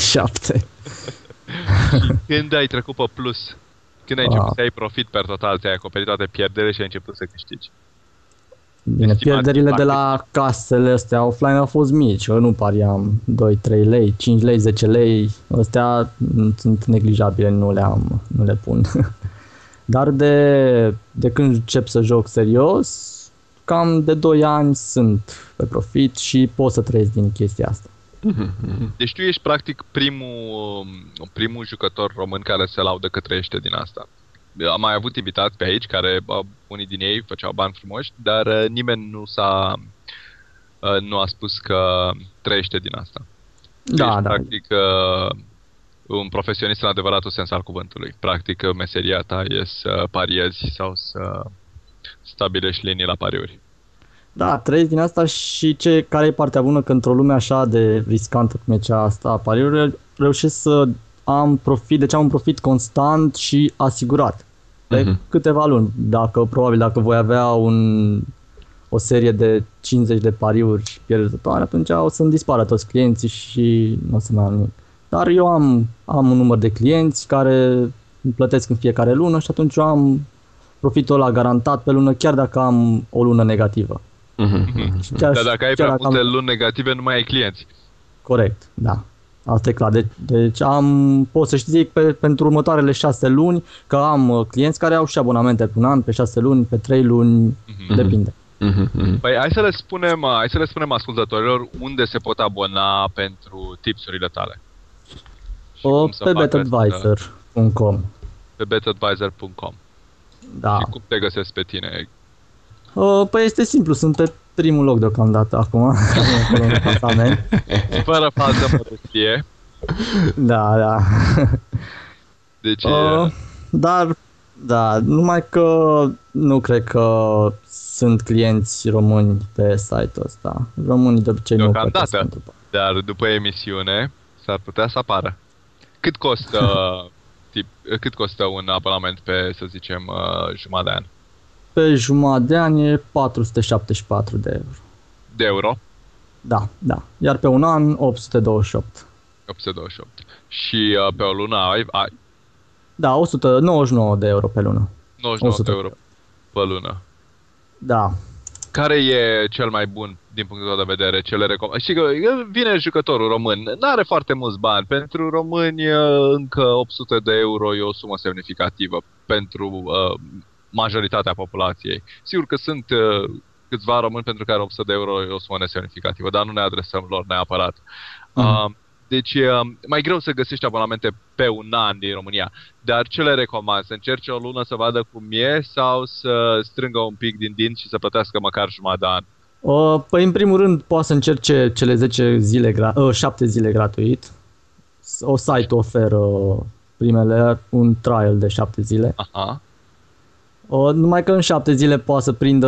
Când ai trecut pe plus? Când ai început să ai profit per total, ți-ai acoperit toate pierderile și ai început să câștigi? Bine, pierderile de la casele astea offline au fost mici, eu nu pariam 2-3 lei, 5 lei, 10 lei, astea sunt neglijabile, nu le pun. Dar de când încep să joc serios, cam de 2 ani sunt pe profit și pot să trăiesc din chestia asta. Deci tu ești practic primul jucător român care se laudă că trăiește din asta. Am mai avut invitați pe aici care unii din ei făceau bani frumoși, dar nimeni nu a spus că trăiește din asta. Da. Practic un profesionist în adevăratul sens al cuvântului. Practic meseria ta e să pariezi sau să stabilești linii la pariuri. Da, trăiesc din asta și care e partea bună că într-o lume așa de riscantă cum e cea asta a pariurilor, reușesc să am profit, deci am un profit constant și asigurat de câteva luni. Probabil dacă voi avea o serie de 50 de pariuri pierzătoare, atunci o să-mi dispară toți clienții și nu o să mai am nimic. Dar eu am un număr de clienți care îmi plătesc în fiecare lună și atunci eu am profitul ăla garantat pe lună, chiar dacă am o lună negativă. Dar dacă ai prea multe luni negative, nu mai ai clienți. Corect, da. Asta e clar. Deci pot să știi pentru următoarele 6 luni că am clienți care au și abonamente pe un an, pe 6 luni, pe 3 luni, depinde. Păi hai să le spunem ascultătorilor unde se pot abona pentru tipsurile tale. Pe betadvisor.com. Pe betadvisor.com. Da. Și cum te găsesc pe tine? Păi este simplu, sunt pe primul loc deocamdată acum. Fără falsă modestie. Da. Deci dar, da, numai că nu cred că sunt clienți români pe site-ul ăsta. Românii de obicei nu plătesc pentru bani. Dar după emisiune s-ar putea să apară. Cât costă un abonament pe, să zicem, jumătate de an? Pe jumătate de an e 474 de euro. De euro? Da. Iar pe un an 828. 828. Și pe o lună ai? Da, 199 de euro pe lună. 99 de euro pe lună. Da. Care e cel mai bun din punctul tău de vedere? Ce le recomand? Știi că vine jucătorul român, n-are foarte mulți bani. Pentru români încă 800 de euro e o sumă semnificativă. pentru majoritatea populației. Sigur că sunt câțiva români pentru care 800 de euro e o sumă nesemnificativă, dar nu ne adresăm lor neapărat. Deci e mai greu să găsești abonamente pe un an din România. Dar ce le recomand? Să încerce o lună să vadă cum e sau să strângă un pic din dinți și să plătească măcar jumătate de an? Păi în primul rând poate să încerce cele 7 zile gratuit. O site oferă primele un trial de 7 zile. Aha. Numai că în 7 zile poate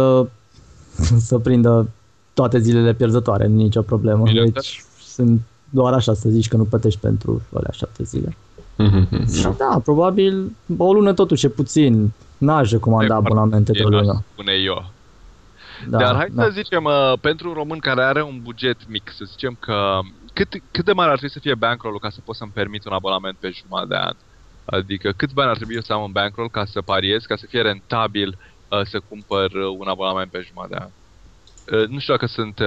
să prindă toate zilele pierzătoare, nicio problemă. Deci sunt doar așa să zici că nu plătești pentru alea 7 zile. Și da, probabil o lună totuși e puțin. N-aș recomanda abonamente de o lună. Spune eu. Dar hai să zicem, pentru un român care are un buget mic, să zicem că cât de mare ar trebui să fie bankroll-ul ca să pot să-mi permit un abonament pe jumătate de an? Adică câți bani ar trebui eu să am în bankroll ca să pariez, ca să fie rentabil să cumpăr un abonament pe jumătate de an? Nu știu dacă sunt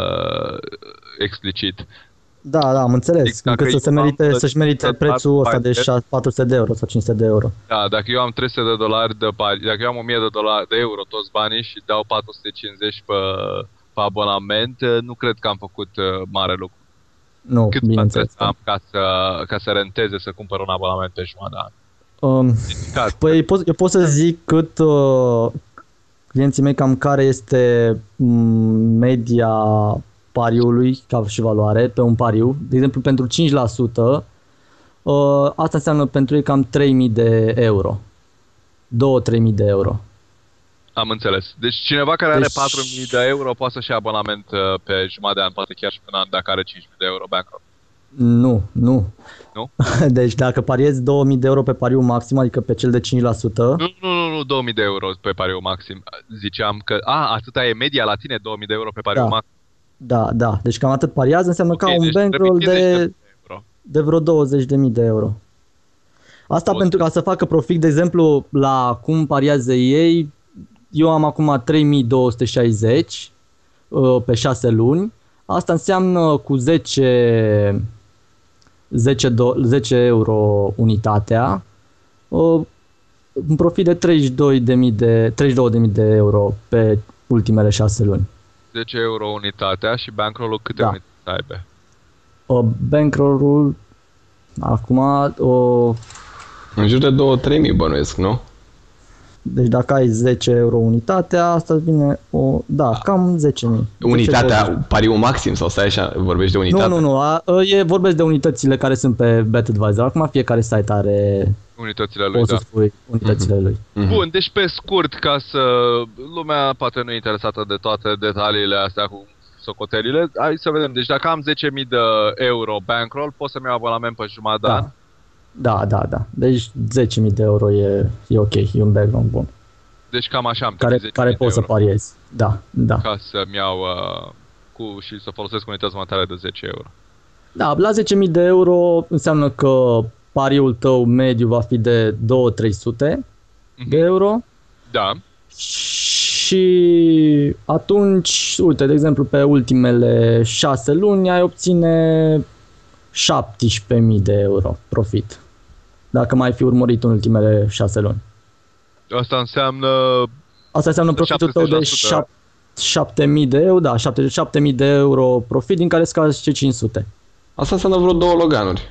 explicit. Da, am înțeles. Încât să-și merite prețul ăsta de 400 de euro sau 500 de euro. Da, dacă eu am 300 de dolari dacă eu am 1000 de euro toți banii și dau 450 pe abonament, nu cred că am făcut mare lucru. Nu, cât bineînțeles. Am ca să renteze să cumpăr un abonament pe jumătate de an? Păi eu pot să zic cât clienții mei cam care este media pariului ca și valoare pe un pariu. De exemplu, pentru 5%, asta înseamnă pentru ei cam 3.000 de euro. 2-3.000 de euro. Am înțeles. Deci cineva care are 4.000 de euro poate să-și ia abonament pe jumătate de an, poate chiar și pe un an, dacă are 5.000 de euro bankroll. Nu. Nu? Deci dacă pariezi 2.000 de euro pe pariu maxim, adică pe cel de 5%... Nu, 2.000 de euro pe pariu maxim. Ziceam că, atâta e media la tine, 2.000 de euro pe pariu maxim. Da. Deci cam atât pariază, înseamnă ca un bankroll de vreo 20.000 de euro. Asta pentru ca să facă profit, de exemplu, la cum pariază ei, eu am acum 3.260 pe 6 luni. Asta înseamnă cu 10 euro unitatea, un profit de 32.000 de euro pe ultimele 6 luni. 10 euro unitatea și bankroll-ul câte unități aibă? Bankroll-ul acum în jur de 2-3 mii bănuiesc, nu? Deci dacă ai 10 euro unitatea, asta vine cam 10.000. Unitatea, pariul maxim sau stai așa, vorbești de unitate? Nu, vorbesc de unitățile care sunt pe BetAdvisor. Acum fiecare site are unitățile lui, poți să spui unitățile lui. Bun, deci pe scurt, ca să lumea poate nu e interesată de toate detaliile astea cu socotelile, hai să vedem. Deci dacă am 10.000 de euro bankroll, pot să-mi iau abonament pe jumătate de an? Da. Deci 10.000 de euro e ok, e un background bun. Deci cam așa am care poți să pariezi. Da. Ca să-mi iau și să folosesc unități monetare de 10 euro. Da, la 10.000 de euro înseamnă că pariul tău mediu va fi de 200-300 de euro. Da. Și atunci, uite, de exemplu, pe ultimele 6 luni ai obține 17.000 de euro profit. Dacă mai fi urmărit în ultimele 6 luni. Asta înseamnă profitul tău de 7.000 de euro, 7.000 de euro profit, din care scazi 500. Asta înseamnă vreo 2 Loganuri.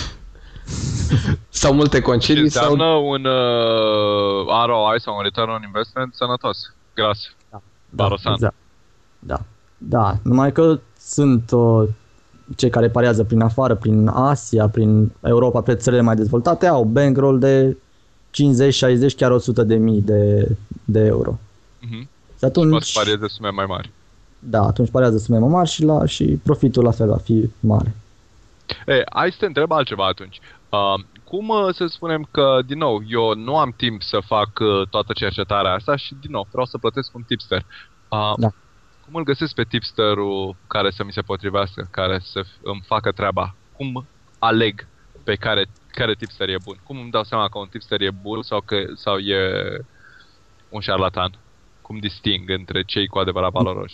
Sau multe concedii. Înseamnă un ROI sau un return on investment sănătos. Gras. Exact. Da. Numai că sunt cei care pariază prin afară, prin Asia, prin Europa, pe țările mai dezvoltate, au bankroll de 50, 60, chiar 100.000 de euro. Și atunci poți să parieze sume mai mari. Da, atunci pariază sume mai mari și profitul la fel va fi mare. Hai să te întreb altceva atunci. Cum să spunem că, din nou, eu nu am timp să fac toată cercetarea asta și, din nou, vreau să plătesc un tipster. Cum îl găsesc pe tipsterul care să mi se potrivească, care să îmi facă treaba? Cum aleg pe care tipster e bun? Cum îmi dau seama că un tipster e bun sau e un șarlatan? Cum disting între cei cu adevărat valoroși?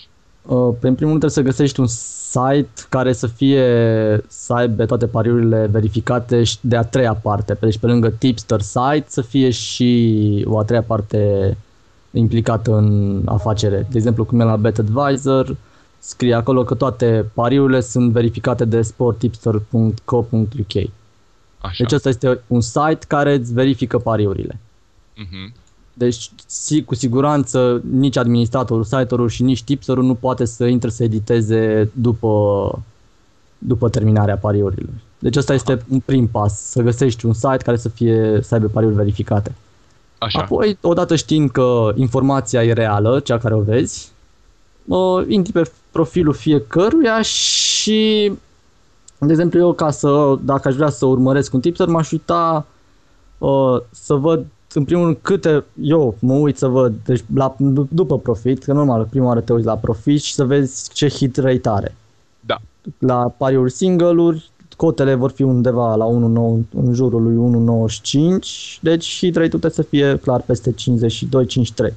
În primul rând trebuie să găsești un site care să aibă toate pariurile verificate și de a treia parte. Deci pe lângă tipster site să fie și o a treia parte implicată în afacere. De exemplu, cum e la BetAdvisor, scrie acolo că toate pariurile sunt verificate de sporttipster.co.uk. Așa. Deci ăsta este un site care îți verifică pariurile. Mhm. Deci, cu siguranță, nici administratorul site-ului și nici tipsterul nu poate să intre să editeze după terminarea pariurilor. Deci ăsta este un prim pas, să găsești un site care să aibă pariuri verificate. Așa. Apoi, odată știind că informația e reală, cea care o vezi, intri pe profilul fiecăruia și, de exemplu, eu dacă aș vrea să urmăresc un tipster, m-aș uita să văd în primul rând eu mă uit să văd deci după profit, că normal prima oară te uiți la profit și să vezi ce hit rate are. Da. La pariuri single-uri cotele vor fi undeva la 1,9, în jurul lui 1,95, deci hit rate-ul trebuie să fie clar peste 52-53.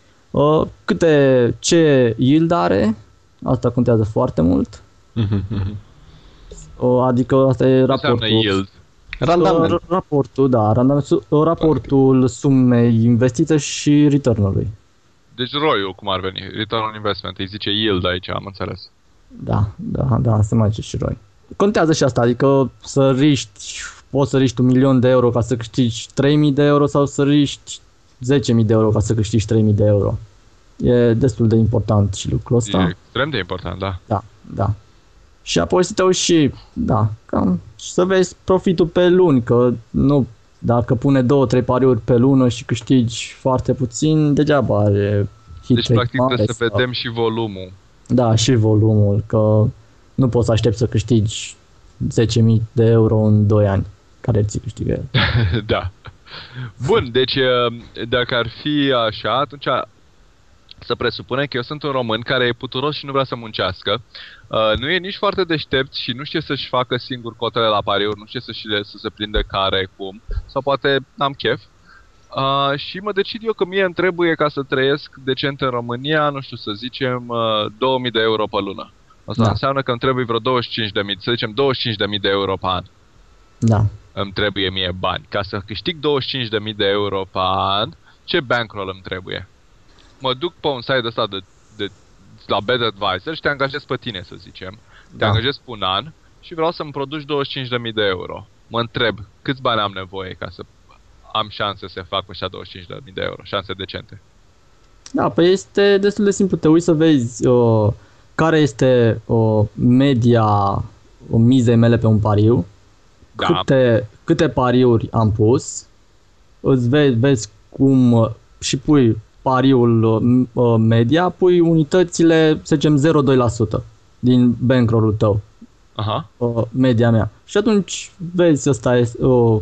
Ce yield are, asta contează foarte mult. Adică asta e raportul. Yield. Raportul sumei investite și return-ului. Deci ROI-ul cum ar veni? Return on investment, îi zice yield aici, am înțeles. Da, se mai zice și ROI. Contează și asta, adică poți să riști €1.000.000 ca să câștigi €3.000 sau să riști €10.000 ca să câștigi €3.000. E destul de important și lucrul ăsta. E extrem de important, da. Da. Și apoi să te uiți și să vezi profitul pe luni, că nu, dacă pune 2-3 pariuri pe lună și câștigi foarte puțin, degeaba are hit Deci rate practic mare trebuie să vedem și volumul. Da, și volumul, că nu poți să aștepți să câștigi €10.000 în 2 ani, care ți câștigă el. Da. Bun, deci dacă ar fi așa, atunci să presupunem că eu sunt un român care e puturos și nu vrea să muncească. Nu e nici foarte deștept și nu știe să-și facă singur cotele la pariuri, nu știe să se prindă care, cum, sau poate n-am chef. Și mă decid eu că mie îmi trebuie, ca să trăiesc decent în România, nu știu, să zicem €2.000 pe lună. Asta înseamnă că îmi trebuie vreo 25.000, să zicem €25.000 pe an. Da. Îmi trebuie mie bani. Ca să câștig €25.000 pe an, ce bankroll îmi trebuie? Mă duc pe un site ăsta la BetAdvisor și te angajez pe tine, să zicem. Te angajez pe un an și vreau să-mi produci €25.000. Mă întreb, câți bani am nevoie ca să am șanse să fac ăștia €25.000, șanse decente? Da, păi este destul de simplu. Te uiți să vezi care este media mizei mele pe un pariu, câte pariuri am pus, îți vezi cum și pui pariul media, pui unitățile, să zicem, 0,2% din bankroll-ul tău. Media mea. Și atunci vezi, ăsta e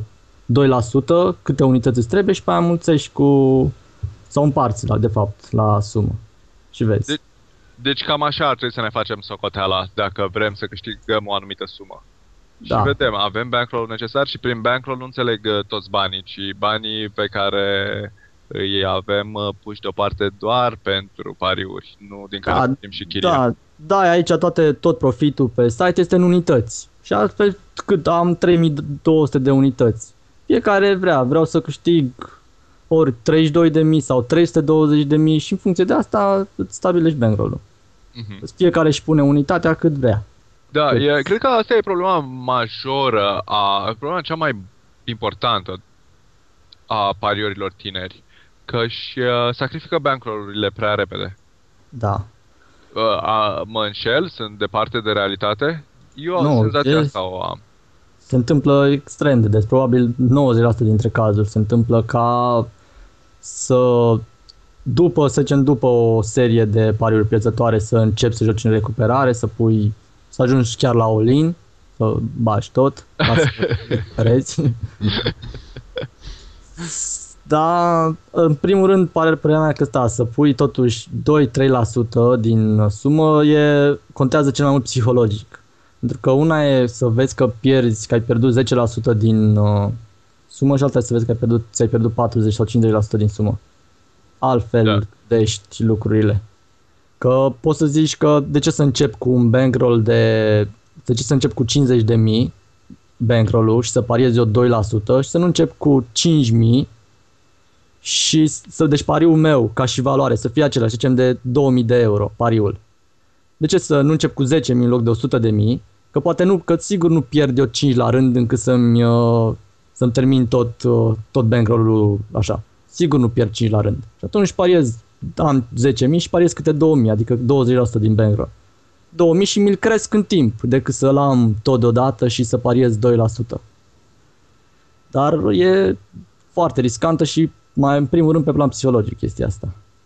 2%, câte unități îți trebuie și pe aia mulțești sau împarți, de fapt, la sumă. Și vezi. Deci cam așa ar trebui să ne facem socoteala dacă vrem să câștigăm o anumită sumă. Da. Și vedem, avem bankroll necesar și prin bankroll nu înțeleg toți banii, ci banii pe care îi avem puși deoparte doar pentru pariuri, nu din care plătim și chiria. Da, aici tot profitul pe site este în unități. Și altfel cât am 3.200 de unități. Fiecare vreau să câștig ori 32.000 sau 320.000 și în funcție de asta îți stabilești bankroll-ul. Fiecare își pune unitatea cât vrea. Da, cred că asta e problema majoră, problema cea mai importantă a pariurilor tineri, că își sacrifică bankroll-urile prea repede. Da. Mă înșel? Sunt departe de realitate? Eu am senzația asta o am. Se întâmplă extrem de des, probabil 90% dintre cazuri se întâmplă ca după o serie de pariuri pierzătoare să începi să joci în recuperare, să ajungi chiar la all-in, să bagi tot, ca să recuperezi. Dar, în primul rând, părerea mea că să pui totuși 2-3% din sumă contează cel mai mult psihologic. Pentru că una e să vezi că ai pierdut 10% din sumă și alta e să vezi că ți-ai pierdut 40 sau 50% din sumă. Altfel vedești lucrurile. Că poți să zici că de ce să încep cu un bankroll de ce să încep cu 50.000 bankroll-ul și să pariez eu 2% și să nu încep cu 5.000 și deci pariul meu ca și valoare să fie același, să zicem de 2.000 de euro pariul. De ce să nu încep cu 10.000 în loc de 100.000? Că poate nu, că sigur nu pierd eu 5 la rând încât să-mi termin tot bankroll-ul așa. Sigur nu pierd 5 la rând. Și atunci pariez, am 10.000 și pariez câte 2.000, adică 20% din bankroll. 2.000 și mi-l cresc în timp, decât să-l am tot deodată și să pariez 2%. Dar e foarte riscantă și mai în primul rând pe plan psihologic chestia asta.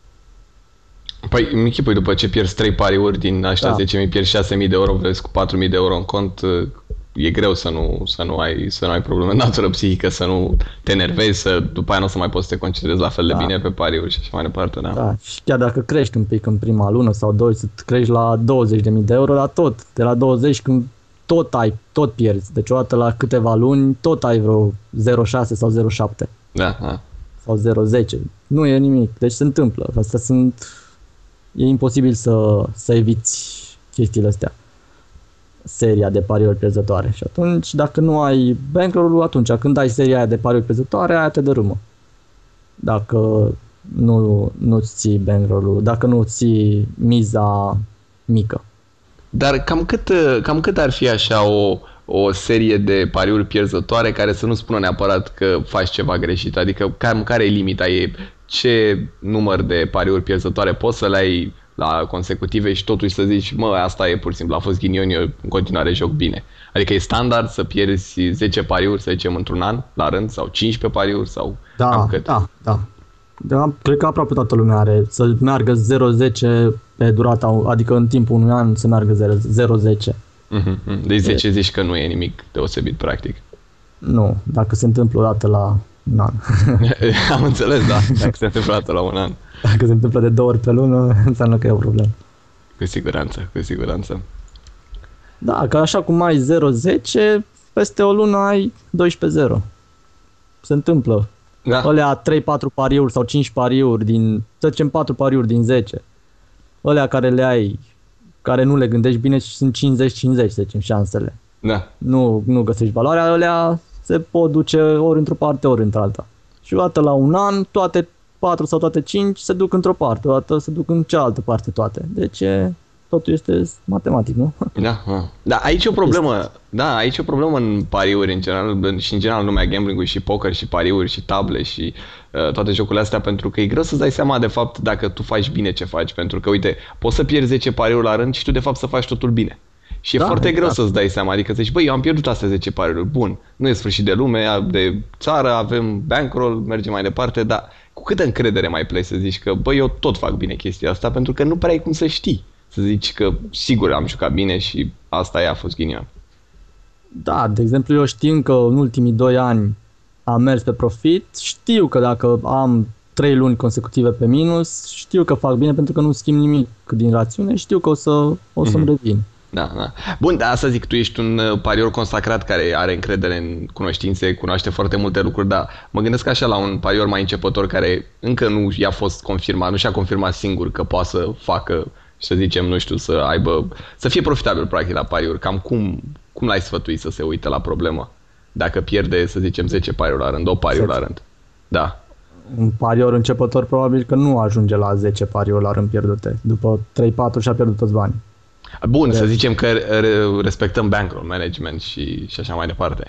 Păi, îmi închipui, după ce pierzi 3 pariuri din ăștia 10.000, pierzi 6.000 de euro, vezi cu 4.000 de euro în cont, e greu să nu ai probleme de natură psihică, să nu te enervezi, după aia nu o să mai poți să te concentrezi la fel de bine pe pariuri și așa mai departe, da? Da, și chiar dacă crești un pic în prima lună sau 2, să crești la 20.000 de euro, dar tot, de la 20 când tot pierzi, deci o dată la câteva luni tot ai vreo 0,6 sau 0,7. Da. Sau 0,10. Nu e nimic, deci se întâmplă. E imposibil să eviți chestiile astea. Seria de pariuri pierzătoare. Și atunci, dacă nu ai bankroll-ul, atunci când ai seria aia de pariuri pierzătoare, aia te dărâmă. Dacă nu-ți ții bankroll-ul, dacă nu ții miza mică. Dar cam cât ar fi așa o serie de pariuri pierzătoare care să nu spună neapărat că faci ceva greșit? Adică care e limita ei? Ce număr de pariuri pierzătoare poți să le ai la consecutive și totuși să zici, asta e pur și simplu, a fost ghinion, eu în continuare joc bine. Adică e standard să pierzi 10 pariuri, să zicem, într-un an, la rând, sau 15 pariuri, sau cam cât? Da, cred că aproape toată lumea are să meargă 0-10 pe durata, adică în timpul unui an să meargă 0-10. Deci 10 zici că nu e nimic deosebit, practic. Nu, dacă se întâmplă o dată la un an. Am înțeles, da, dacă se întâmplă o dată la un an. Dacă se întâmplă de 2 ori pe lună, înseamnă că e o problemă. Cu siguranță. Da, că așa cum ai 0-10, peste o lună ai 12-0. Se întâmplă. Da. Alea 3-4 pariuri sau 5 pariuri să zicem 4 pariuri din 10. Alea care le ai, care nu le gândești bine și sunt 50-50, să zicem, șansele. Da. Nu găsești valoarea, alea se pot duce ori într-o parte, ori într-alta. Și o dată la un an, toate 4 sau toate 5 se duc într-o parte, o dată se duc în cealaltă parte toate. Deci totul este matematic, nu? Da, aici e o problemă. Da, aici e o problemă în pariuri în general și în general în lumea gambling-ului și poker și pariuri și table și toate jocurile astea, pentru că e greu să-ți dai seama de fapt dacă tu faci bine ce faci, pentru că uite, poți să pierzi 10 pariuri la rând și tu de fapt să faci totul bine. Și e foarte greu să-ți dai seama, adică să zici, eu am pierdut astea 10 pariuri, bun, nu e sfârșit de lume, de țară, avem bankroll, mergem mai departe, dar cu câtă încredere mai pleci să zici că, eu tot fac bine chestia asta, pentru că nu prea ai cum să știi. Să zici că sigur am jucat bine și asta a fost ghinion. Da, de exemplu, eu știu că în ultimii 2 ani am mers pe profit, știu că dacă am 3 luni consecutive pe minus, știu că fac bine pentru că nu schimb nimic din rațiune, știu că o să-mi revin. Da. Bun, dar asta zic, tu ești un parior consacrat care are încredere în cunoștințe, cunoaște foarte multe lucruri, dar mă gândesc așa la un parior mai începător care încă nu i-a fost confirmat, nu și-a confirmat singur că poate să facă, să zicem, nu știu, să fie profitabil practic la pariuri. Cam cum l-ai sfătui să se uite la problemă? Dacă pierde, să zicem, 10 pariuri la rând, 2 pariuri la rând. Da. Un parior începător probabil că nu ajunge la 10 pariuri la rând pierdute. După 3-4 și-a pierdut toți banii. Bun, să zicem că respectăm bankroll management și așa mai departe.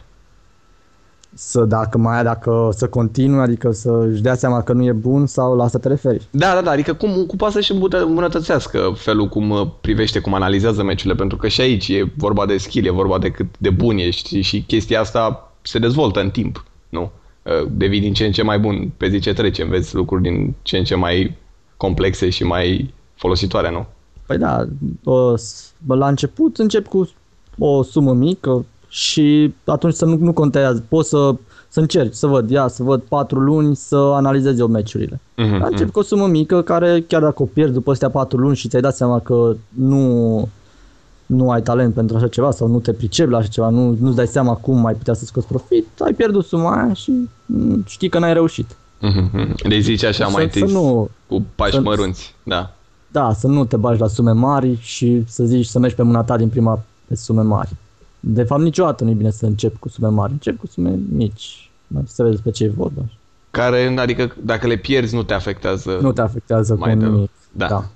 Dacă să continue, adică să-și dea seama că nu e bun sau la asta te referi? Da, adică cum poate să-și îmbunătățească felul cum privește, cum analizează meciurile, pentru că și aici e vorba de skill, e vorba de cât de bun ești și chestia asta se dezvoltă în timp, nu? Devii din ce în ce mai bun pe zi ce trece, înveți lucruri din ce în ce mai complexe și mai folositoare, nu? Păi da, la început încep cu o sumă mică și atunci să nu contează. Poți să încerci, să văd 4 luni să analizez eu meciurile. Dar încep cu o sumă mică care, chiar dacă o pierzi după astea 4 luni și ți-ai dat seama că nu ai talent pentru așa ceva sau nu te pricepi la așa ceva, nu-ți dai seama cum ai putea să scoți profit, ai pierdut suma aia și știi că n-ai reușit. Deci zici așa mai întâi cu pași mărunți, da. Da, să nu te bagi la sume mari și să zici să mergi pe mâna ta din prima pe sume mari. De fapt, niciodată nu e bine să începi cu sume mari. Începi cu sume mici. Să vezi despre ce e vorba. Care, adică dacă le pierzi, nu te afectează. Nu te afectează cu nimic. Da.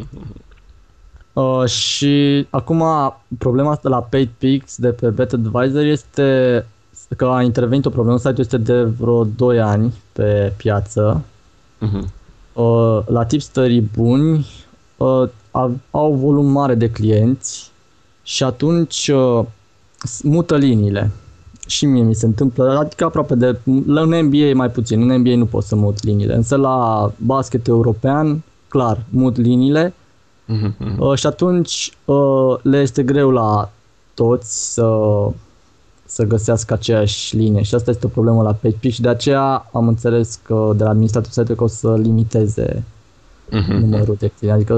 Și acum problema asta la PaidPix de pe BetAdvisor este că a intervenit o problemă. Site-ul este de vreo 2 ani pe piață. La tipsterii buni au volum mare de clienți și atunci mută liniile. Și mie mi se întâmplă, adică aproape la un NBA mai puțin, în NBA nu pot să mut liniile, însă la basket european, clar, mut liniile și atunci le este greu la toți să găsească aceeași linie și asta este o problemă la PagePix și de aceea am înțeles că de la administratorul site-ului că o să limiteze numărul de clienți, adică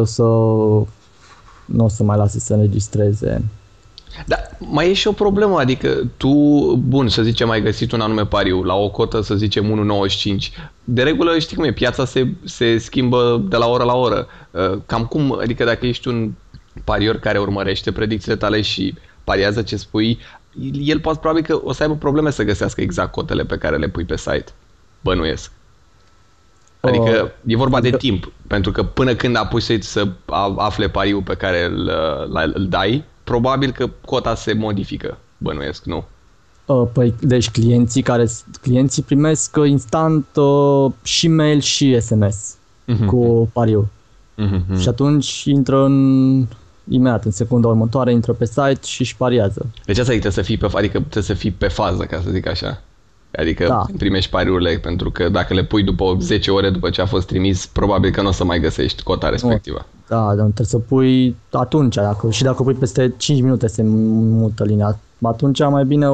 nu o să mai lase să înregistreze. Da, mai e și o problemă, adică tu, bun, să zicem, ai găsit un anume pariu la o cotă, să zicem 1,95. De regulă, știi cum e, piața se schimbă de la oră la oră. Cam cum, adică dacă ești un parior care urmărește predicțiile tale și pariază ce spui, el probabil că o să aibă probleme să găsească exact cotele pe care le pui pe site. Bănuiesc. Adică e vorba de timp, pentru că până când apuci să afle pariul pe care îl dai, probabil că cota se modifică, bănuiesc, nu? Păi, deci clienții primesc instant și mail și SMS cu pariu. Și atunci intră imediat, în secunda următoare, intră pe site și își pariază. Deci asta trebuie să fii pe fază, ca să zic așa. Adică primești pariurile, pentru că dacă le pui după 10 ore după ce a fost trimis, probabil că nu o să mai găsești cota respectivă. Da, trebuie să pui atunci, dacă pui peste 5 minute se mută linia. Atunci mai bine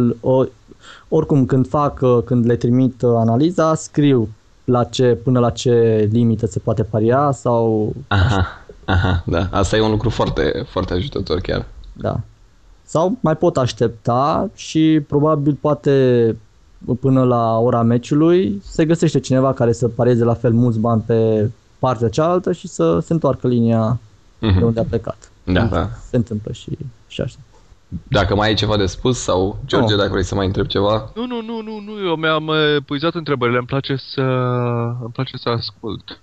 oricum când le trimit analiza, scriu până la ce limită se poate paria sau... Aha, da. Asta e un lucru foarte, foarte ajutător chiar. Da. Sau mai pot aștepta și probabil poate până la ora meciului se găsește cineva care să parieze la fel mulți bani pe partea cealaltă și să se întoarcă linia de unde a plecat. Da. Se întâmplă și așa. Dacă mai ai ceva de spus sau, George, dacă vrei să mai întrebi ceva? Nu, eu mi-am puizat întrebările, îmi place să ascult.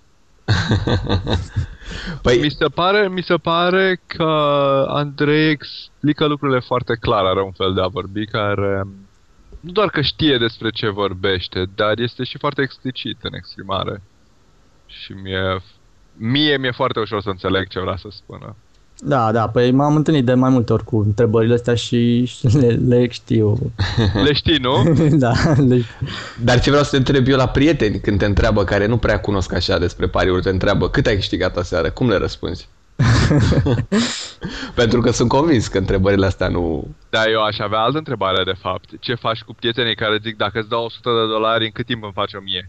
Păi... Mi se pare că Andrei explică lucrurile foarte clar, are un fel de a vorbi care nu doar că știe despre ce vorbește, dar este și foarte explicit în exprimare. Și mie mi-e foarte ușor să înțeleg ce vrea să spună. Da, păi m-am întâlnit de mai multe ori cu întrebările astea și le știu. Le știi, nu? Da. Dar ce vreau să te întreb eu la prieteni când te întreabă, care nu prea cunosc așa despre pariuri, te întreabă cât ai câștigat aseară, cum le răspunzi? Pentru că sunt convins că întrebările astea nu... Da, eu aș avea altă întrebare de fapt. Ce faci cu prietenii care zic dacă îți dau $100, în cât timp îmi faci 1000?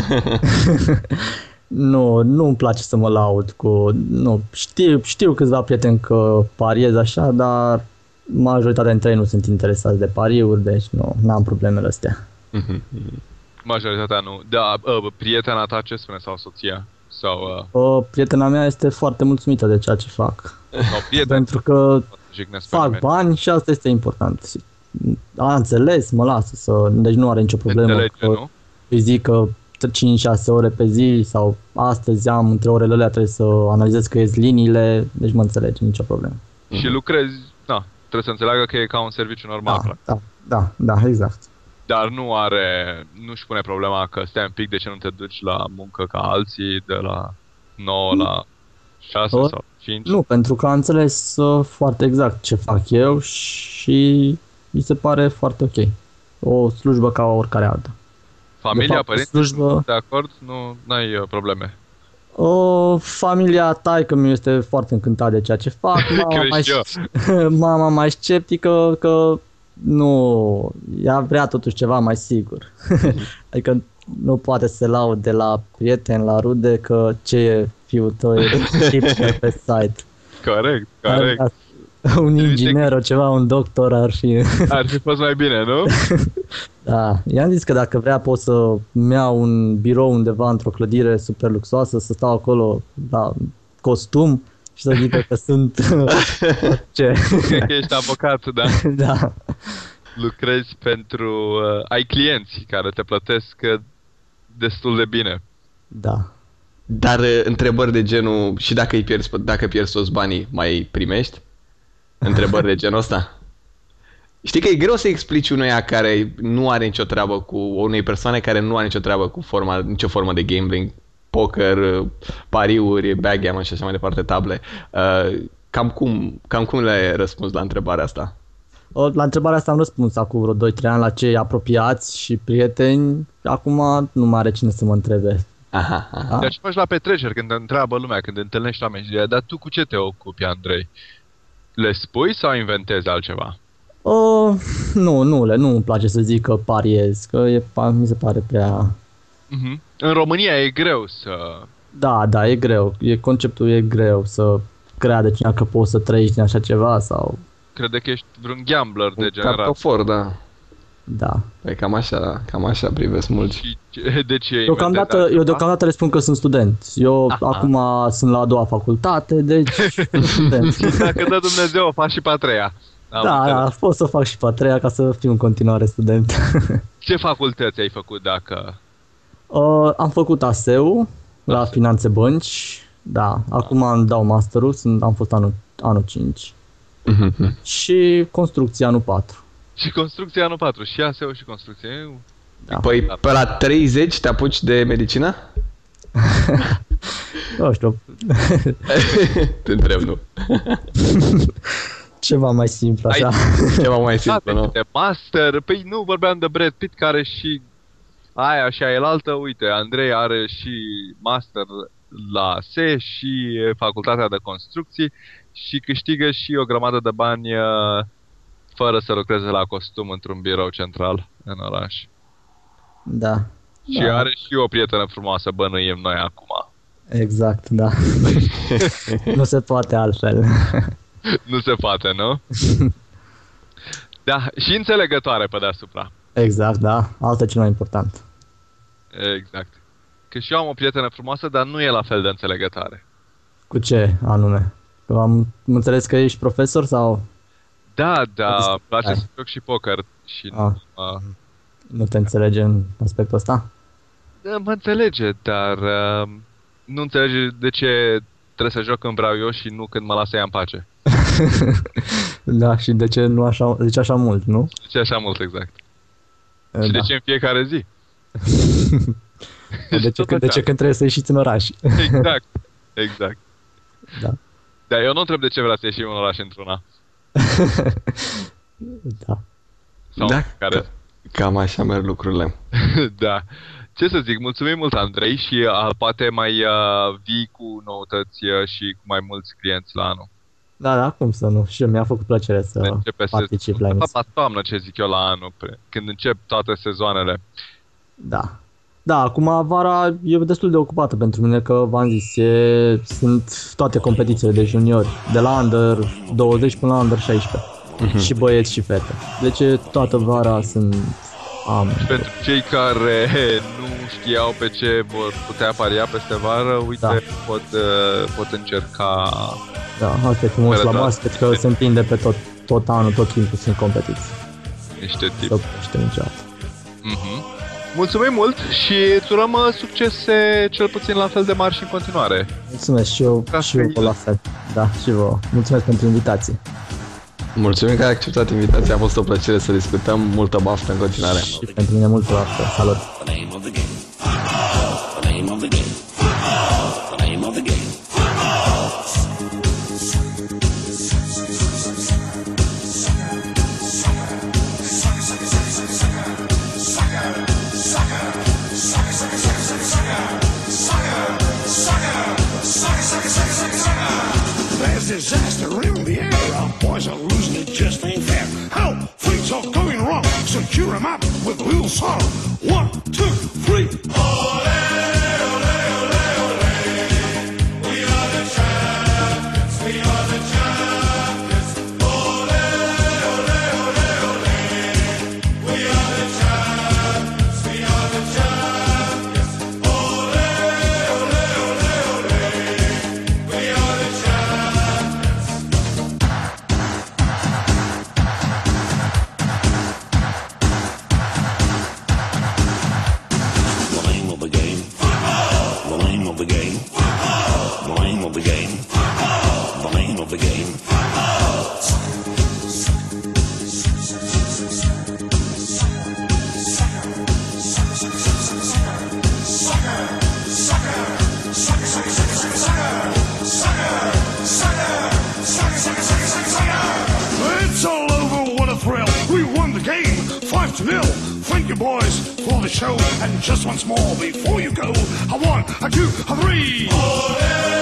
Nu îmi place să mă laud cu... Nu, știu câțiva prieteni că pariez așa, dar majoritatea dintre ei nu sunt interesați de pariuri, deci n-am problemele astea. Majoritatea nu. Da, prietena ta ce spune sau soția? Prietena mea este foarte mulțumită de ceea ce fac. Pentru că fac bani și asta este important. A înțeles, mă lasă deci nu are nicio problemă. Înțelege, nu? Îi zic că 5-6 ore pe zi sau astăzi am între orele alea trebuie să analizez că ies liniile, deci mă înțelege, nicio problemă. Și lucrezi, trebuie să înțeleagă că e ca un serviciu normal. Da, exact. Dar nu-și pune problema că stai un pic, de ce nu te duci la muncă ca alții de la 9 la 6 sau 5? Nu, pentru că am înțeles foarte exact ce fac eu și mi se pare foarte ok. O slujbă ca oricare alta. Familia, părinții, de acord? Nu ai probleme? Familia taică-miu este foarte încântat de ceea ce fac. Mama mai sceptică că nu, ea vrea totuși ceva mai sigur. Adică nu poate să se laude de la prieteni, la rude că ce e fiul tău pe site. Corect. Un inginer, ceva, un doctor ar fi fost mai bine, nu? Da, i-am zis că dacă vrea pot să-mi iau un birou undeva într-o clădire super luxoasă, să stau acolo costum și să zică că sunt ce? Că ești avocat, da. Da. Lucrezi pentru... ai clienți care te plătesc destul de bine. Da. Dar întrebări de genul, și dacă pierzi toți banii, mai primești? Întrebări de genul ăsta? Știi că e greu să explici unuia care nu are nicio treabă cu... unei persoane care nu are nicio treabă cu nicio formă de gambling, poker, pariuri, backgammon și așa mai departe, table. Cam cum le-ai răspuns la întrebarea asta? La întrebarea asta am răspuns acum vreo 2-3 ani la cei apropiați și prieteni. Acum nu mai are cine să mă întrebe. Aha. Dar ce faci la petreceri când te întreabă lumea, când întâlnești oameni și dar tu cu ce te ocupi, Andrei? Le spui sau inventezi altceva? Nu îmi place să zic că pariez, că mi se pare prea... În România e greu să... Da, e greu. Conceptul e greu să creadă cineva că poți să trăiești din așa ceva sau... Crede că ești vreun gambler de generat. Cartofor, da. Da. Păi cam așa privesc mulți. Și de ce eu deocamdată le spun că sunt student. Acum sunt la a doua facultate, deci sunt student. Dacă dă Dumnezeu, o faci și pe a treia. Da, pot să fac și pe a treia ca să fiu în continuare student. Ce facultăți ai făcut dacă... Am făcut ASEU la Finanțe Bănci. Da, acum îmi dau masterul, am fost anul 5. Și construcția anul 4. Și construcția anul 4, și ASEU și construcție. Da. Păi pe la 30 te apuci de medicină? Nu știu. Te întreb, nu? Ceva mai simplu, așa. Ceva mai simplu, nu? De master, păi nu vorbeam de Brad Pitt care și aia și aia elaltă, uite, Andrei are și master la SE și facultatea de construcții și câștigă și o grămadă de bani fără să lucreze la costum într-un birou central în oraș. Da. Și are și o prietenă frumoasă, bănuim noi acum. Exact, da. Nu se poate altfel. Nu se poate, nu? Da, și înțelegătoare pe deasupra. Exact, da. Asta e cel mai important. Exact. Că și eu am o prietenă frumoasă, dar nu e la fel de înțelegătoare. Cu ce anume? Am înțeles că ești profesor sau... Da, place să joc și poker. Și nu te înțelege în aspectul ăsta? Da, mă înțelege, dar nu înțelege de ce trebuie să joc când vreau eu și nu când mă lasă ea în pace. Da, și de ce nu așa, de ce așa mult, nu? De ce așa mult, exact. Și de ce în fiecare zi? De ce când trebuie să ieșiți în oraș? Exact. Da. Dar eu nu întreb de ce vrea să ieșim în oraș într-una. Da. Sau care... Cam așa merg lucrurile. Da. Ce să zic, mulțumim mult, Andrei, și poate mai vii cu noutăți și cu mai mulți clienți la anul. Da, cum să nu. Și mi-a făcut plăcere să particip la emisiune. La toamnă, ce zic eu, la anul, când încep toate sezoanele. Da. Da, acum vara e destul de ocupată pentru mine, că v-am zis, sunt toate competițiile de juniori, de la Under 20 până la Under 16. Și băieți și fete. Deci toată vara sunt... Și pentru cei care nu știau pe ce vor putea paria peste vară, uite, da. pot încerca... Da, asta e frumos la basket, că se întinde pe tot anul, tot timpul sunt competiții. Niște tipi. Nu știu niciodată. Mulțumim mult și îți urăm succese cel puțin la fel de mari și în continuare. Mulțumesc și eu la fel. Da, și vouă. Mulțumesc pentru invitație. Mulțumim că ai acceptat invitația, a fost o plăcere să discutăm, multă baftă în continuare. Și pentru mine multă baftă, salut! There's disaster in the air. Our boys are losing it, just ain't fair. How things are going wrong, so cheer 'em up with a little song. 1, 2, 3. Ole, ole, ole, ole. We are the champions. We are the champions. Ole, ole, ole, ole. We are the champions. We are the champions. Ole, ole, ole, ole. We are game. The name of the game. The name of the game. It's all over, what a thrill. We won the game, 5-0. Thank you, boys, for the show. And just once more before you go, a 1, a 2, a 3.